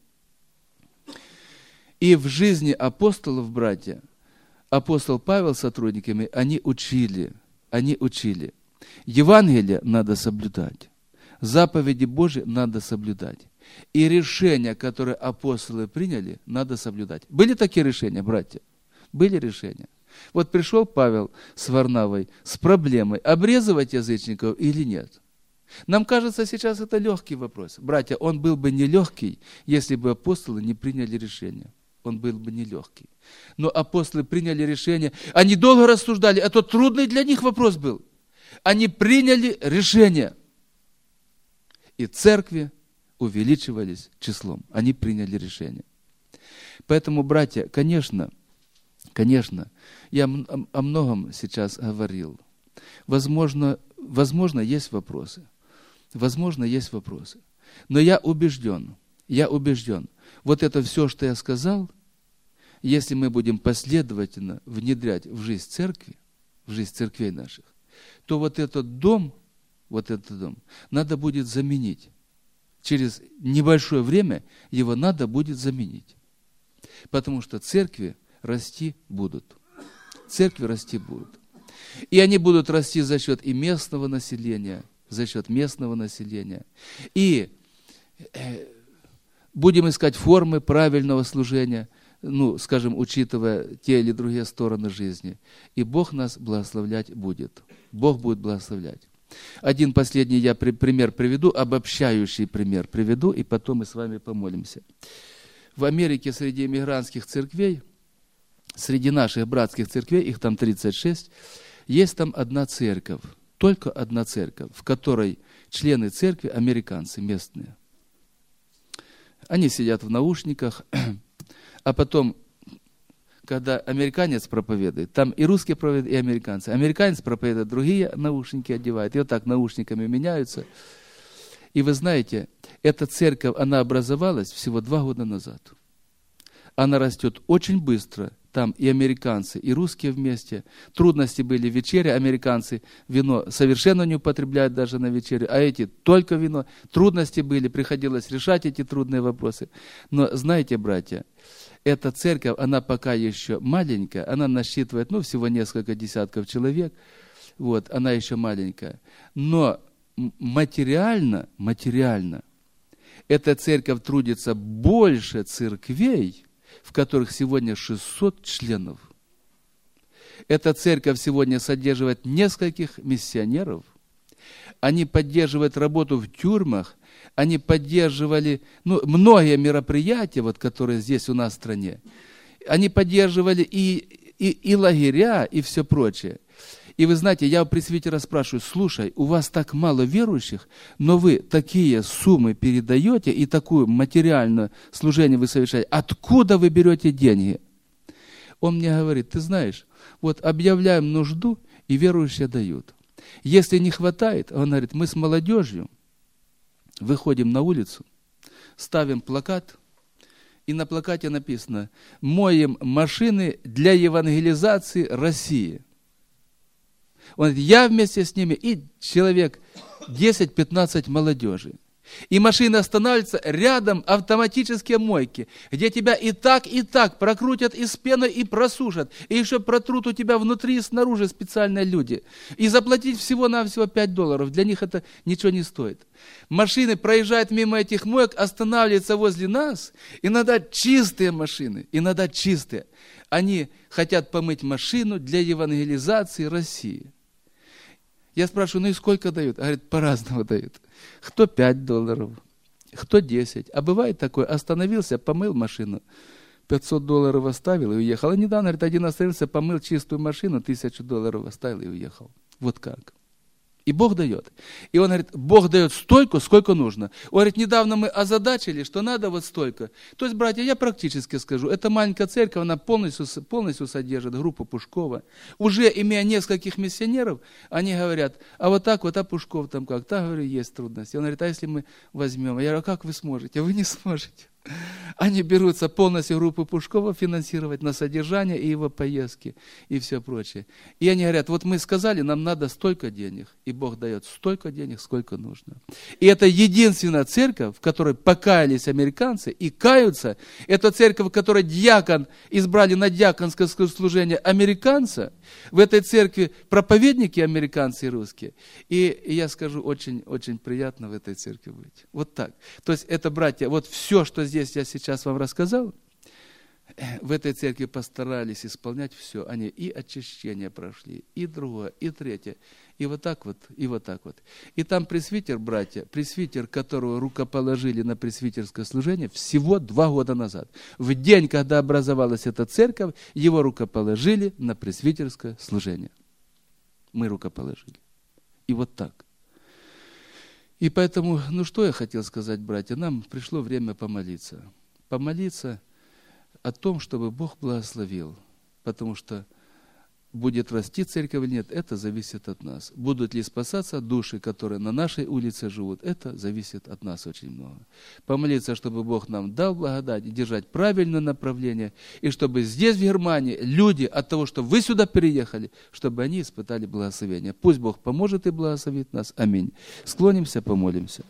И в жизни апостолов, братья, апостол Павел с сотрудниками, они учили, они учили. Евангелие надо соблюдать, заповеди Божьи надо соблюдать. И решения, которые апостолы приняли, надо соблюдать. Были такие решения, братья? Были решения. Вот пришел Павел с Варнавой с проблемой, обрезывать язычников или нет. Нам кажется, сейчас это легкий вопрос. Братья, он был бы нелегкий, если бы апостолы не приняли решение. Он был бы нелегкий. Но апостолы приняли решение. Они долго рассуждали, а то трудный для них вопрос был. Они приняли решение. И церкви увеличивались числом. Они приняли решение. Поэтому, братья, конечно, конечно, я о многом сейчас говорил. Возможно, возможно, есть вопросы. Возможно, есть вопросы. Но я убежден, я убежден, вот это все, что я сказал, если мы будем последовательно внедрять в жизнь церкви, в жизнь церквей наших, то вот этот дом, вот этот дом, надо будет заменить. Через небольшое время его надо будет заменить. Потому что церкви расти будут. Церкви расти будут. И они будут расти за счет и местного населения, за счет местного населения. И э, будем искать формы правильного служения, ну, скажем, учитывая те или другие стороны жизни. И Бог нас благословлять будет. Бог будет благословлять. Один последний я при, пример приведу, обобщающий пример приведу, и потом мы с вами помолимся. В Америке среди эмигрантских церквей, среди наших братских церквей, их там тридцать шесть, есть там одна церковь, только одна церковь, в которой члены церкви американцы местные. Они сидят в наушниках, а потом, когда американец проповедует, там и русские проповедуют, и американцы. Американец проповедует, другие наушники одевают, и вот так наушниками меняются. И вы знаете, эта церковь, она образовалась всего два года назад. Она растет очень быстро. Там и американцы, и русские вместе. Трудности были в вечере. Американцы вино совершенно не употребляют даже на вечере, а эти только вино. Трудности были, приходилось решать эти трудные вопросы. Но знаете, братья, эта церковь, она пока еще маленькая, она насчитывает, ну, всего несколько десятков человек. Вот, она еще маленькая. Но материально, материально, эта церковь трудится больше церквей, в которых сегодня шестьсот членов. Эта церковь сегодня содерживает нескольких миссионеров. Они поддерживают работу в тюрьмах. Они поддерживали ну, многие мероприятия, вот, которые здесь у нас в стране. Они поддерживали и, и, и лагеря, и все прочее. И вы знаете, я у пресвитера спрашиваю, слушай, у вас так мало верующих, но вы такие суммы передаете и такое материальное служение вы совершаете. Откуда вы берете деньги? Он мне говорит, ты знаешь, вот объявляем нужду, и верующие дают. Если не хватает, он говорит, мы с молодежью выходим на улицу, ставим плакат, и на плакате написано «Моем машины для евангелизации России». Он говорит, я вместе с ними и человек десять-пятнадцать молодежи. И машина останавливается, рядом автоматические мойки, где тебя и так, и так прокрутят из пены и просушат. И еще протрут у тебя внутри и снаружи специальные люди. И заплатить всего-навсего пять долларов. Для них это ничего не стоит. Машины проезжают мимо этих моек, останавливаются возле нас. Иногда чистые машины, иногда чистые. Они хотят помыть машину для евангелизации России. Я спрашиваю, ну и сколько дают? Говорит, по-разному дают. Кто пять долларов, кто десять. А бывает такое, остановился, помыл машину, пятьсот долларов оставил и уехал. А недавно, говорит, один остановился, помыл чистую машину, тысячу долларов оставил и уехал. Вот как. И Бог дает. И он говорит, Бог дает столько, сколько нужно. Он говорит, недавно мы озадачили, что надо вот столько. То есть, братья, я практически скажу, эта маленькая церковь, она полностью, полностью содержит группу Пушкова. Уже имея нескольких миссионеров, они говорят, а вот так вот, а Пушков там как? Так, говорю, есть трудности. Он говорит, а если мы возьмем? Я говорю, а как вы сможете? Вы не сможете. Они берутся полностью группу Пушкова финансировать на содержание и его поездки и все прочее. И они говорят, вот мы сказали, нам надо столько денег. И Бог дает столько денег, сколько нужно. И это единственная церковь, в которой покаялись американцы и каются. Это церковь, в которой диакон избрали на диаконское служение американца. В этой церкви проповедники американцы и русские. И, и я скажу, очень, очень приятно в этой церкви быть. Вот так. То есть это, братья, вот все, что здесь я сейчас вам рассказал, в этой церкви постарались исполнять все. Они и очищение прошли, и другое, и третье. И вот так вот, и вот так вот. И там пресвитер, братья, пресвитер, которого рукоположили на пресвитерское служение всего два года назад. В день, когда образовалась эта церковь, его рукоположили на пресвитерское служение. Мы рукоположили. И вот так. И поэтому, ну что я хотел сказать, братья, нам пришло время помолиться. Помолиться о том, чтобы Бог благословил. Потому что будет расти церковь или нет, это зависит от нас. Будут ли спасаться души, которые на нашей улице живут, это зависит от нас очень много. Помолиться, чтобы Бог нам дал благодать и держать правильное направление, и чтобы здесь, в Германии, люди от того, что вы сюда переехали, чтобы они испытали благословение. Пусть Бог поможет и благословит нас. Аминь. Склонимся, помолимся.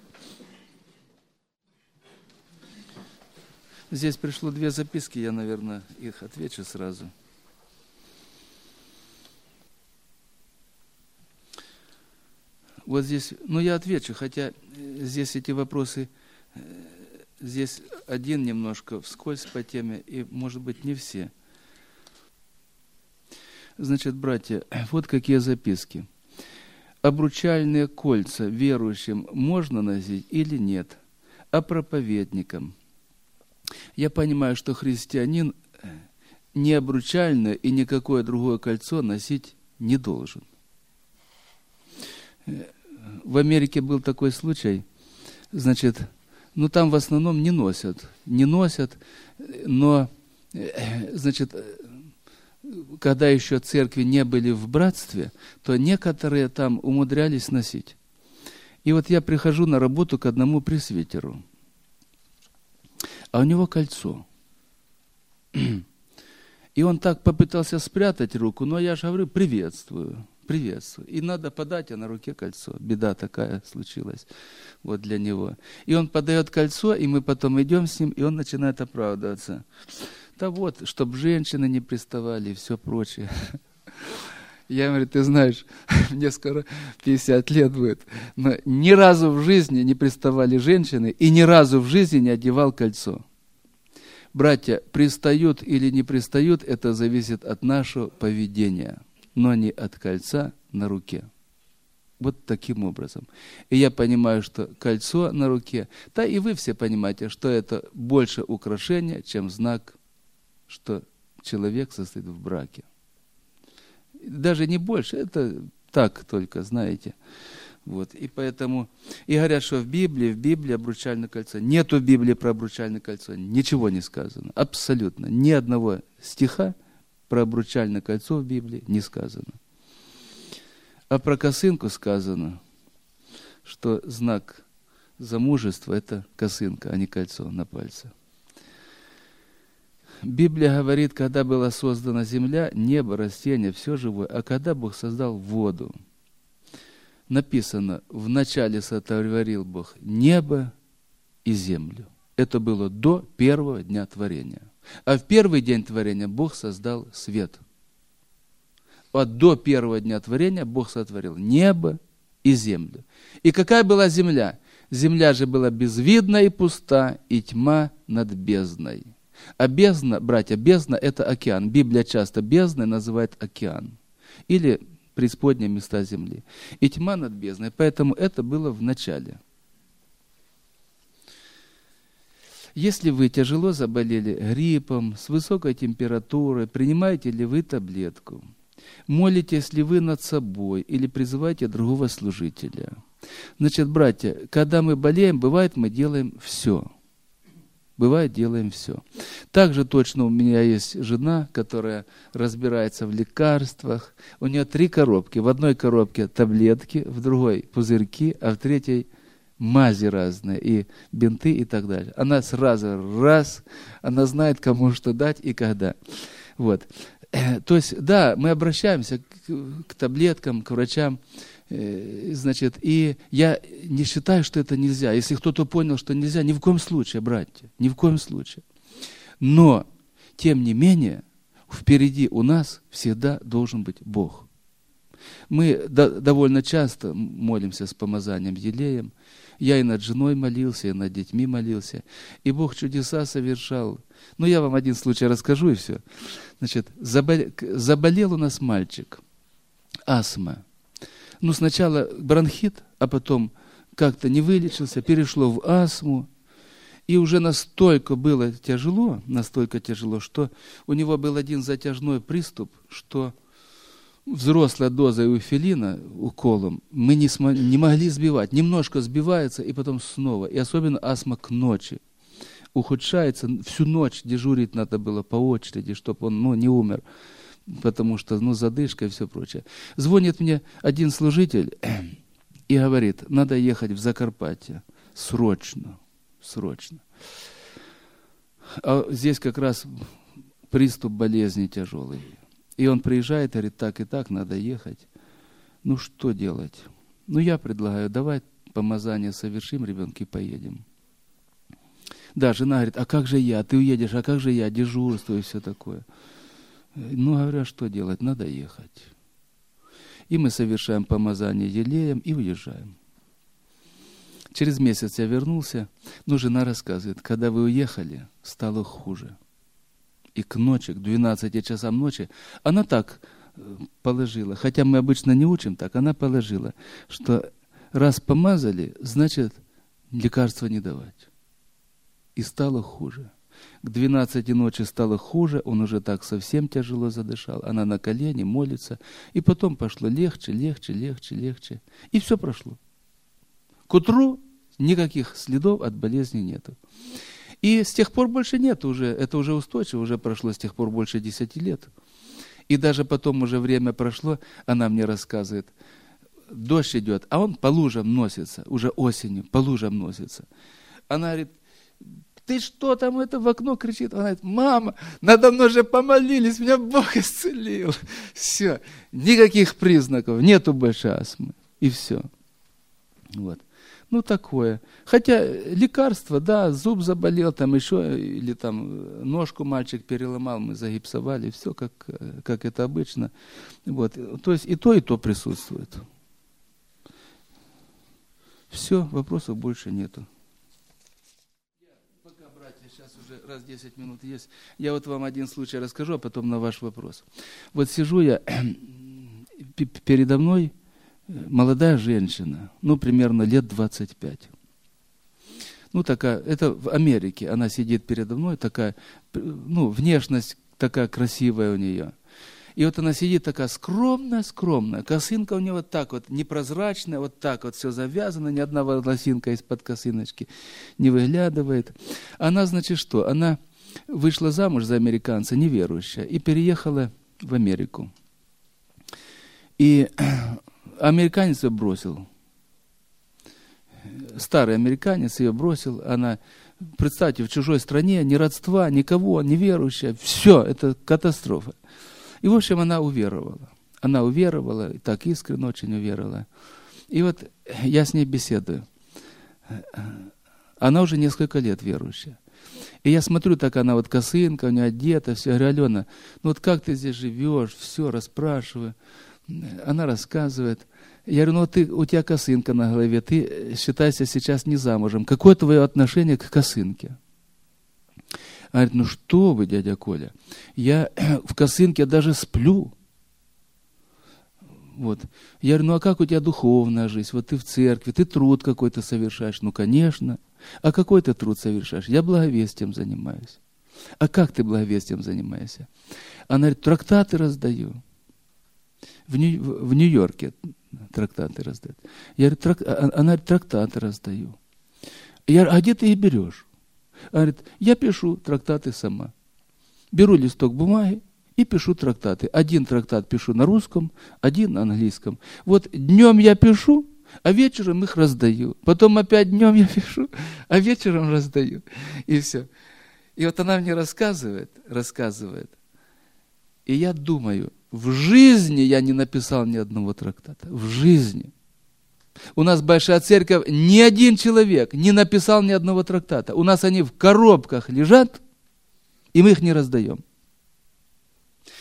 Здесь пришло две записки, я, наверное, их отвечу сразу. Вот здесь, ну я отвечу, хотя здесь эти вопросы, здесь один немножко вскользь по теме, и, может быть, не все. Значит, братья, вот какие записки. Обручальные кольца верующим можно носить или нет? А проповедникам? Я понимаю, что христианин не обручальное и никакое другое кольцо носить не должен. В Америке был такой случай, значит, ну там в основном не носят, не носят, но, значит, когда еще церкви не были в братстве, то некоторые там умудрялись носить. И вот я прихожу на работу к одному пресвитеру, а у него кольцо. И он так попытался спрятать руку, но я же говорю, приветствую, приветствую. И надо подать, а на руке кольцо. Беда такая случилась вот для него. И он подает кольцо, и мы потом идем с ним, и он начинает оправдываться. Да вот, чтобы женщины не приставали и все прочее. Я говорю, ты знаешь, мне скоро пятьдесят лет будет, но ни разу в жизни не приставали женщины и ни разу в жизни не одевал кольцо. Братья, пристают или не пристают, это зависит от нашего поведения, но не от кольца на руке. Вот таким образом. И я понимаю, что кольцо на руке, да и вы все понимаете, что это больше украшение, чем знак, что человек состоит в браке. Даже не больше, это так только, знаете. Вот. И поэтому, и говорят, что в Библии, в Библии обручальное кольцо. Нету в Библии про обручальное кольцо, ничего не сказано. Абсолютно. Ни одного стиха про обручальное кольцо в Библии не сказано. А про косынку сказано, что знак замужества – это косынка, а не кольцо на пальце. Библия говорит, когда была создана земля, небо, растения, все живое, а когда Бог создал воду. Написано, вначале сотворил Бог небо и землю. Это было до первого дня творения. А в первый день творения Бог создал свет. А до первого дня творения Бог сотворил небо и землю. И какая была земля? Земля же была безвидна и пуста, и тьма над бездной. А бездна, братья, бездна – это океан. Библия часто бездной называет океан. Или преисподние места земли. И тьма над бездной. Поэтому это было в начале. Если вы тяжело заболели гриппом, с высокой температурой, принимаете ли вы таблетку? Молитесь ли вы над собой или призываете другого служителя? Значит, братья, когда мы болеем, бывает, мы делаем все. Бывает, делаем все. Также точно у меня есть жена, которая разбирается в лекарствах. У нее три коробки. В одной коробке таблетки, в другой пузырьки, а в третьей мази разные, и бинты и так далее. Она сразу раз, она знает, кому что дать и когда. Вот. То есть, да, мы обращаемся к, к таблеткам, к врачам, э, значит, и я не считаю, что это нельзя. Если кто-то понял, что нельзя, ни в коем случае, братья, ни в коем случае. Но, тем не менее, впереди у нас всегда должен быть Бог. Мы до, довольно часто молимся с помазанием елеем. Я и над женой молился, и над детьми молился. И Бог чудеса совершал. Ну, я вам один случай расскажу, и все. Значит, заболел, заболел у нас мальчик. Астма. Ну, сначала бронхит, а потом как-то не вылечился, перешло в астму. И уже настолько было тяжело, настолько тяжело, что у него был один затяжной приступ, что взрослая доза эуфилина уколом мы не, смо- не могли сбивать. Немножко сбивается, и потом снова. И особенно астма к ночи. Ухудшается, всю ночь дежурить надо было по очереди, чтобы он ну, не умер, потому что ну, задышка и все прочее. Звонит мне один служитель и говорит, надо ехать в Закарпатье срочно, срочно. А здесь как раз приступ болезни тяжелый. И он приезжает, говорит, так и так, надо ехать. Ну, что делать? Ну, я предлагаю, давай помазание совершим, ребенки, поедем. Да, жена говорит, а как же я? Ты уедешь, а как же я? Дежурство и все такое. Ну, говорю, а что делать? Надо ехать. И мы совершаем помазание елеем и уезжаем. Через месяц я вернулся, но жена рассказывает, когда вы уехали, стало хуже. И к ночи, к двенадцати часам ночи, она так положила, хотя мы обычно не учим так, она положила, что раз помазали, значит лекарства не давать. И стало хуже. К двенадцати ночи стало хуже, он уже так совсем тяжело задышал, она на колени молится, и потом пошло легче, легче, легче, легче, и все прошло. К утру никаких следов от болезни нету. И с тех пор больше нет уже, это уже устойчиво, уже прошло с тех пор больше десяти лет. И даже потом уже время прошло, она мне рассказывает, дождь идет, а он по лужам носится, уже осенью, по лужам носится. Она говорит, ты что там это в окно кричит? Она говорит, мама, надо мной же помолились, меня Бог исцелил. Все, никаких признаков, нету больше астмы. И все. Вот. Ну, такое. Хотя лекарства, да, зуб заболел, там еще, или там ножку мальчик переломал, мы загипсовали, все как, как это обычно. Вот. То есть и то, и то присутствует. Все, вопросов больше нету. Пока, братья, сейчас уже раз десять минут есть. Я вот вам один случай расскажу, а потом на ваш вопрос. Вот сижу я, передо мной молодая женщина, ну, примерно лет двадцать пять. Ну, такая, это в Америке, она сидит передо мной, такая, ну, внешность такая красивая у нее. И вот она сидит такая скромная, скромная, косынка у нее вот так вот, непрозрачная, вот так вот все завязано, ни одна волосинка из-под косыночки не выглядывает. Она, значит, что? Она вышла замуж за американца, неверующая, и переехала в Америку. И американец ее бросил. Старый американец ее бросил. Она, представьте, в чужой стране, ни родства, никого, неверующая. Все, это катастрофа. И, в общем, она уверовала. Она уверовала, так искренне очень уверовала. И вот я с ней беседую. Она уже несколько лет верующая. И я смотрю, так она вот косынка, у нее одета, все. Я говорю, Алена, ну вот как ты здесь живешь? Все, расспрашиваю. Она рассказывает. Я говорю, ну ты, у тебя косынка на голове, ты считайся сейчас не замужем. Какое твое отношение к косынке? Она говорит, ну что вы, дядя Коля, я в косынке даже сплю. Вот. Я говорю, ну а как у тебя духовная жизнь? Вот ты в церкви, ты труд какой-то совершаешь. Ну, конечно. А какой ты труд совершаешь? Я благовестием занимаюсь. А как ты благовестием занимаешься? Она говорит, трактаты раздаю. В, Нью- в Нью-Йорке трактаты раздают. Я говорю, трак... Она говорит, трактаты раздаю. Я говорю, а где ты их берешь? Она говорит, я пишу трактаты сама. Беру листок бумаги и пишу трактаты. Один трактат пишу на русском, один на английском. Вот днем я пишу, а вечером их раздаю. Потом опять днем я пишу, а вечером раздаю. И все. И вот она мне рассказывает, рассказывает. И я думаю, в жизни я не написал ни одного трактата. В жизни. У нас большая церковь, ни один человек не написал ни одного трактата. У нас они в коробках лежат, и мы их не раздаем.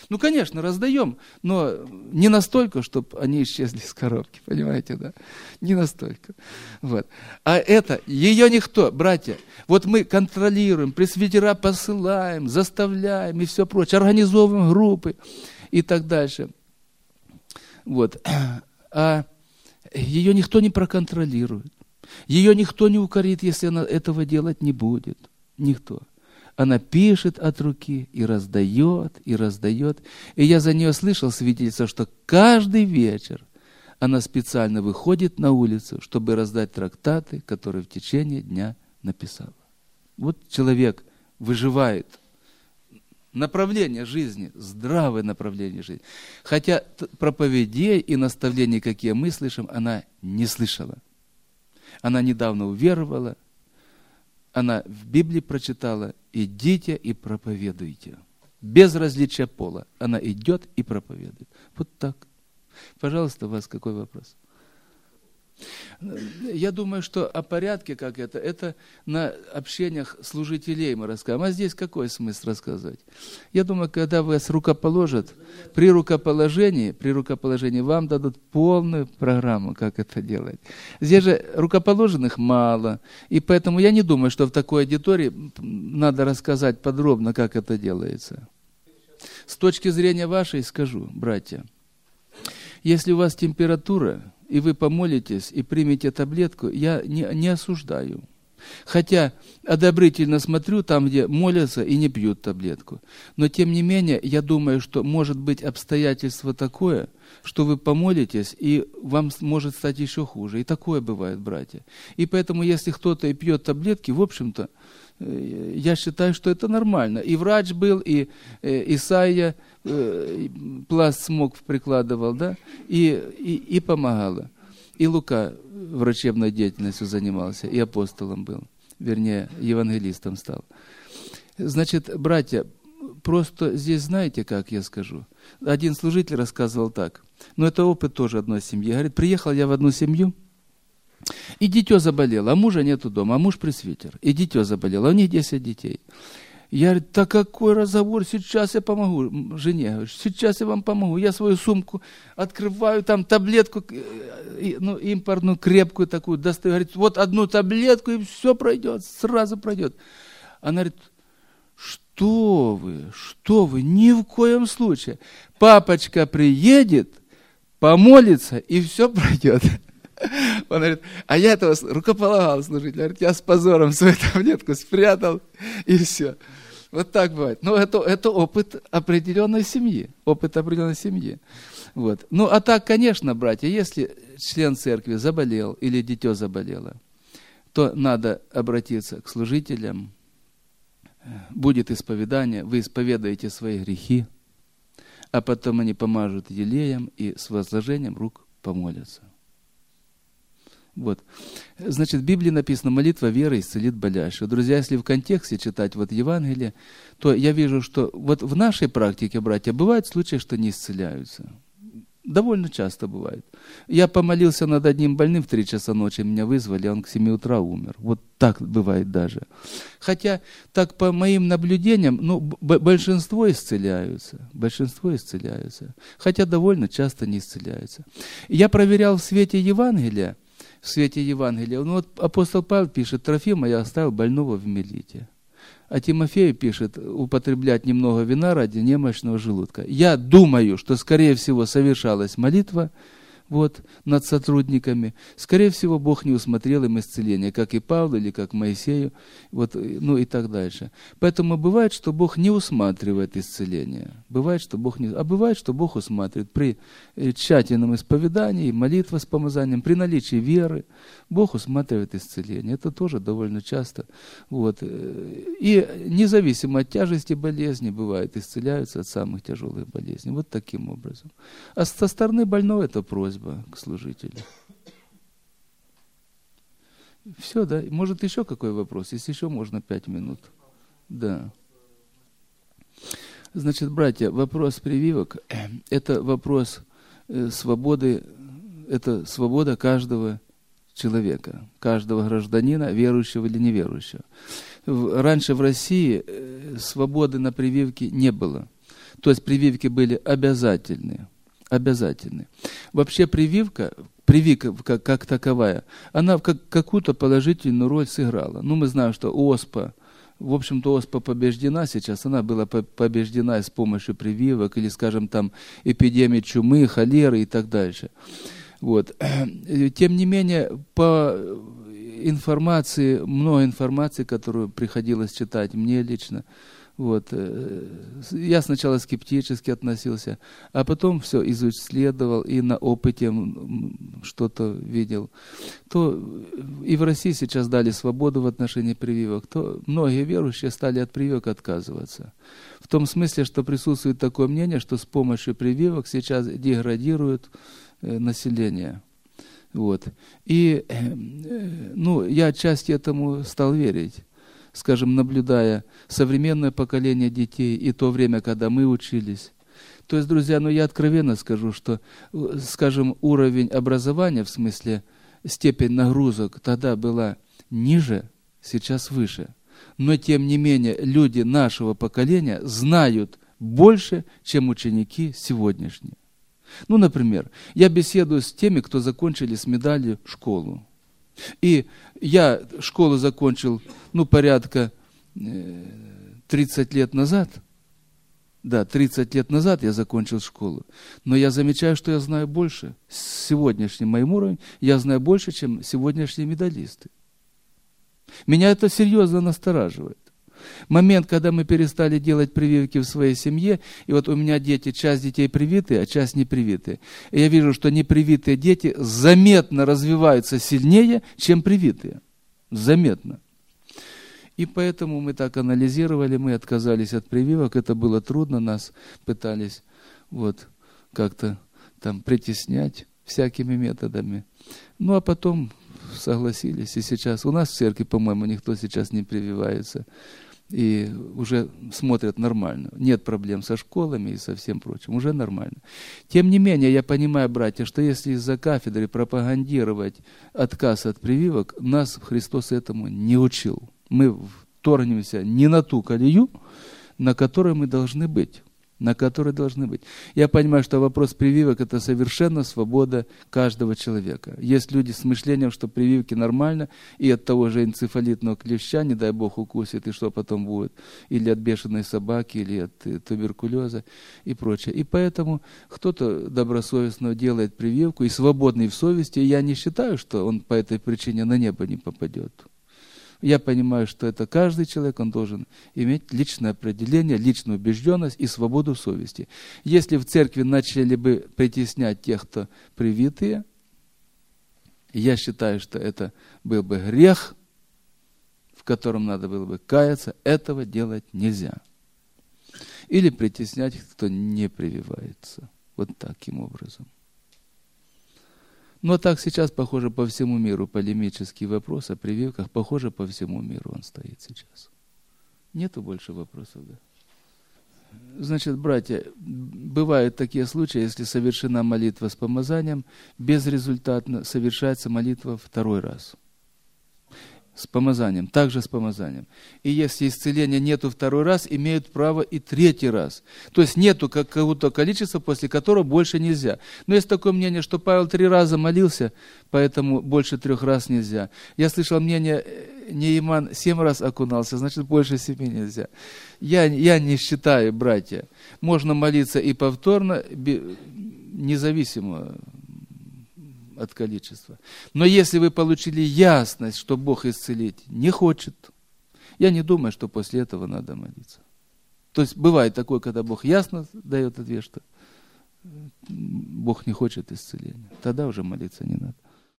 Ну, конечно, раздаем, но не настолько, чтобы они исчезли из коробки, понимаете, да? Не настолько. Вот. А это, ее никто, братья, вот мы контролируем, пресвитера посылаем, заставляем и все прочее, организовываем группы и так дальше. Вот. А ее никто не проконтролирует. Ее никто не укорит, если она этого делать не будет. Никто. Она пишет от руки и раздает, и раздает. И я за нее слышал свидетельство, что каждый вечер она специально выходит на улицу, чтобы раздать трактаты, которые в течение дня написала. Вот человек выживает. Направление жизни, здравое направление жизни. Хотя проповедей и наставлений, какие мы слышим, она не слышала. Она недавно уверовала, она в Библии прочитала: идите и проповедуйте. Без различия пола. Она идет и проповедует. Вот так. Пожалуйста, у вас какой вопрос? Я думаю, что о порядке, как это, это на общениях служителей мы расскажем. А здесь какой смысл рассказать? Я думаю, когда вас рукоположат, при рукоположении, при рукоположении вам дадут полную программу, как это делать. Здесь же рукоположенных мало, и поэтому я не думаю, что в такой аудитории надо рассказать подробно, как это делается. С точки зрения вашей скажу, братья, если у вас температура, и вы помолитесь и примете таблетку, я не, не осуждаю. Хотя одобрительно смотрю там, где молятся и не пьют таблетку. Но тем не менее, я думаю, что может быть обстоятельство такое, что вы помолитесь, и вам может стать еще хуже. И такое бывает, братья. И поэтому, если кто-то и пьет таблетки, в общем-то, я считаю, что это нормально. И врач был, и Исаия пласт смокв прикладывал, да, и, и, и помогало. И Лука врачебной деятельностью занимался, и апостолом был, вернее, евангелистом стал. Значит, братья, просто здесь знаете, как я скажу? Один служитель рассказывал так, но это опыт тоже одной семьи. Говорит, приехал я в одну семью, и дитё заболело, а мужа нету дома, а муж пресвитер. И дитё заболело, а у них десять детей. Я говорю, да какой разговор, сейчас я помогу жене, говорю, сейчас я вам помогу. Я свою сумку открываю, там таблетку, ну, импортную, крепкую такую, достаю, говорит, вот одну таблетку, и все пройдет, сразу пройдет. Она говорит, что вы, что вы, ни в коем случае. Папочка приедет, помолится, и все пройдет. Он говорит, а я этого рукополагал служить. Говорит, я с позором свою таблетку спрятал, и все. Вот так бывает. Но это, это опыт определенной семьи. Опыт определенной семьи. Вот. Ну, а так, конечно, братья, если член церкви заболел или дитё заболело, то надо обратиться к служителям. Будет исповедание, вы исповедаете свои грехи, а потом они помажут елеем и с возложением рук помолятся. Вот. Значит, в Библии написано, молитва веры исцелит болящего. Друзья, если в контексте читать вот Евангелие, то я вижу, что вот в нашей практике, братья, бывают случаи, что не исцеляются. Довольно часто бывает. Я помолился над одним больным в три часа ночи, меня вызвали, он к семи утра умер. Вот так бывает даже. Хотя, так по моим наблюдениям, ну, большинство исцеляются. Большинство исцеляются. Хотя довольно часто не исцеляются. Я проверял в свете Евангелия, в свете Евангелия. Ну вот апостол Павел пишет, Трофима я оставил больного в Милите. А Тимофею пишет, употреблять немного вина ради немощного желудка. Я думаю, что, скорее всего, совершалась молитва вот, над сотрудниками. Скорее всего, Бог не усмотрел им исцеление, как и Павлу или как Моисею, вот, ну и так дальше. Поэтому бывает, что Бог не усматривает исцеление. Бывает, что Бог не... А бывает, что Бог усматривает при тщательном исповедании, молитва с помазанием, при наличии веры. Бог усматривает исцеление. Это тоже довольно часто. Вот. И независимо от тяжести болезни, бывает, исцеляются от самых тяжелых болезней. Вот таким образом. А со стороны больного это просьба к служителю. Все, да? Может, еще какой вопрос? Если еще можно пять минут. Да. Значит, братья, вопрос прививок – это вопрос свободы, это свобода каждого человека, каждого гражданина, верующего или неверующего. Раньше в России свободы на прививки не было. То есть прививки были обязательные. Обязательные. Вообще прививка, прививка как, как таковая, она как, какую-то положительную роль сыграла. Ну, мы знаем, что оспа, в общем-то, оспа побеждена сейчас, она была побеждена с помощью прививок, или, скажем, там, эпидемии чумы, холеры и так дальше. Вот. Тем не менее, по информации, много информации, которую приходилось читать мне лично, вот, я сначала скептически относился, а потом все исследовал и на опыте что-то видел. То и в России сейчас дали свободу в отношении прививок, то многие верующие стали от прививок отказываться. В том смысле, что присутствует такое мнение, что с помощью прививок сейчас деградирует население. Вот. И ну, я отчасти этому стал верить. Скажем, наблюдая современное поколение детей и то время, когда мы учились. То есть, друзья, ну я откровенно скажу, что, скажем, уровень образования, в смысле степень нагрузок тогда была ниже, сейчас выше. Но, тем не менее, люди нашего поколения знают больше, чем ученики сегодняшние. Ну, например, я беседую с теми, кто закончили с медалью школу. И я школу закончил, ну, порядка тридцать лет назад. Да, тридцать лет назад я закончил школу. Но я замечаю, что я знаю больше. С сегодняшним моим уровнем я знаю больше, чем сегодняшние медалисты. Меня это серьезно настораживает. Момент, когда мы перестали делать прививки в своей семье, и вот у меня дети, часть детей привитые, а часть не привитые. И я вижу, что непривитые дети заметно развиваются сильнее, чем привитые. Заметно. И поэтому мы так анализировали, мы отказались от прививок, это было трудно, нас пытались вот как-то там притеснять всякими методами. Ну а потом согласились, и сейчас у нас в церкви, по-моему, никто сейчас не прививается. И уже смотрят нормально. Нет проблем со школами и со всем прочим. Уже нормально. Тем не менее, я понимаю, братья, что если из-за кафедры пропагандировать отказ от прививок, нас Христос этому не учил. Мы вторгнемся не на ту колею, на которой мы должны быть. На которой должны быть. Я понимаю, что вопрос прививок – это совершенно свобода каждого человека. Есть люди с мышлением, что прививки нормально, и от того же энцефалитного клеща, не дай Бог, укусит, и что потом будет, или от бешеной собаки, или от туберкулеза и прочее. И поэтому кто-то добросовестно делает прививку, и свободный в совести, и я не считаю, что он по этой причине на небо не попадет. Я понимаю, что это каждый человек, он должен иметь личное определение, личную убежденность и свободу совести. Если в церкви начали бы притеснять тех, кто привитые, я считаю, что это был бы грех, в котором надо было бы каяться, этого делать нельзя. Или притеснять, кто не прививается. Вот таким образом. Но так сейчас, похоже, по всему миру полемический вопрос о прививках, похоже, по всему миру он стоит сейчас. Нету больше вопросов, да? Значит, братья, бывают такие случаи, если совершена молитва с помазанием, безрезультатно совершается молитва второй раз. С помазанием, также с помазанием. И если исцеления нету второй раз, имеют право и третий раз. То есть нету какого-то количества, после которого больше нельзя. Но есть такое мнение, что Павел три раза молился, поэтому больше трех раз нельзя. Я слышал мнение, Нейман семь раз окунался, значит больше семи нельзя. Я, я не считаю, братья. Можно молиться и повторно, независимо от количества. Но если вы получили ясность, что Бог исцелить не хочет, я не думаю, что после этого надо молиться. То есть бывает такое, когда Бог ясно дает ответ, что Бог не хочет исцеления. Тогда уже молиться не надо.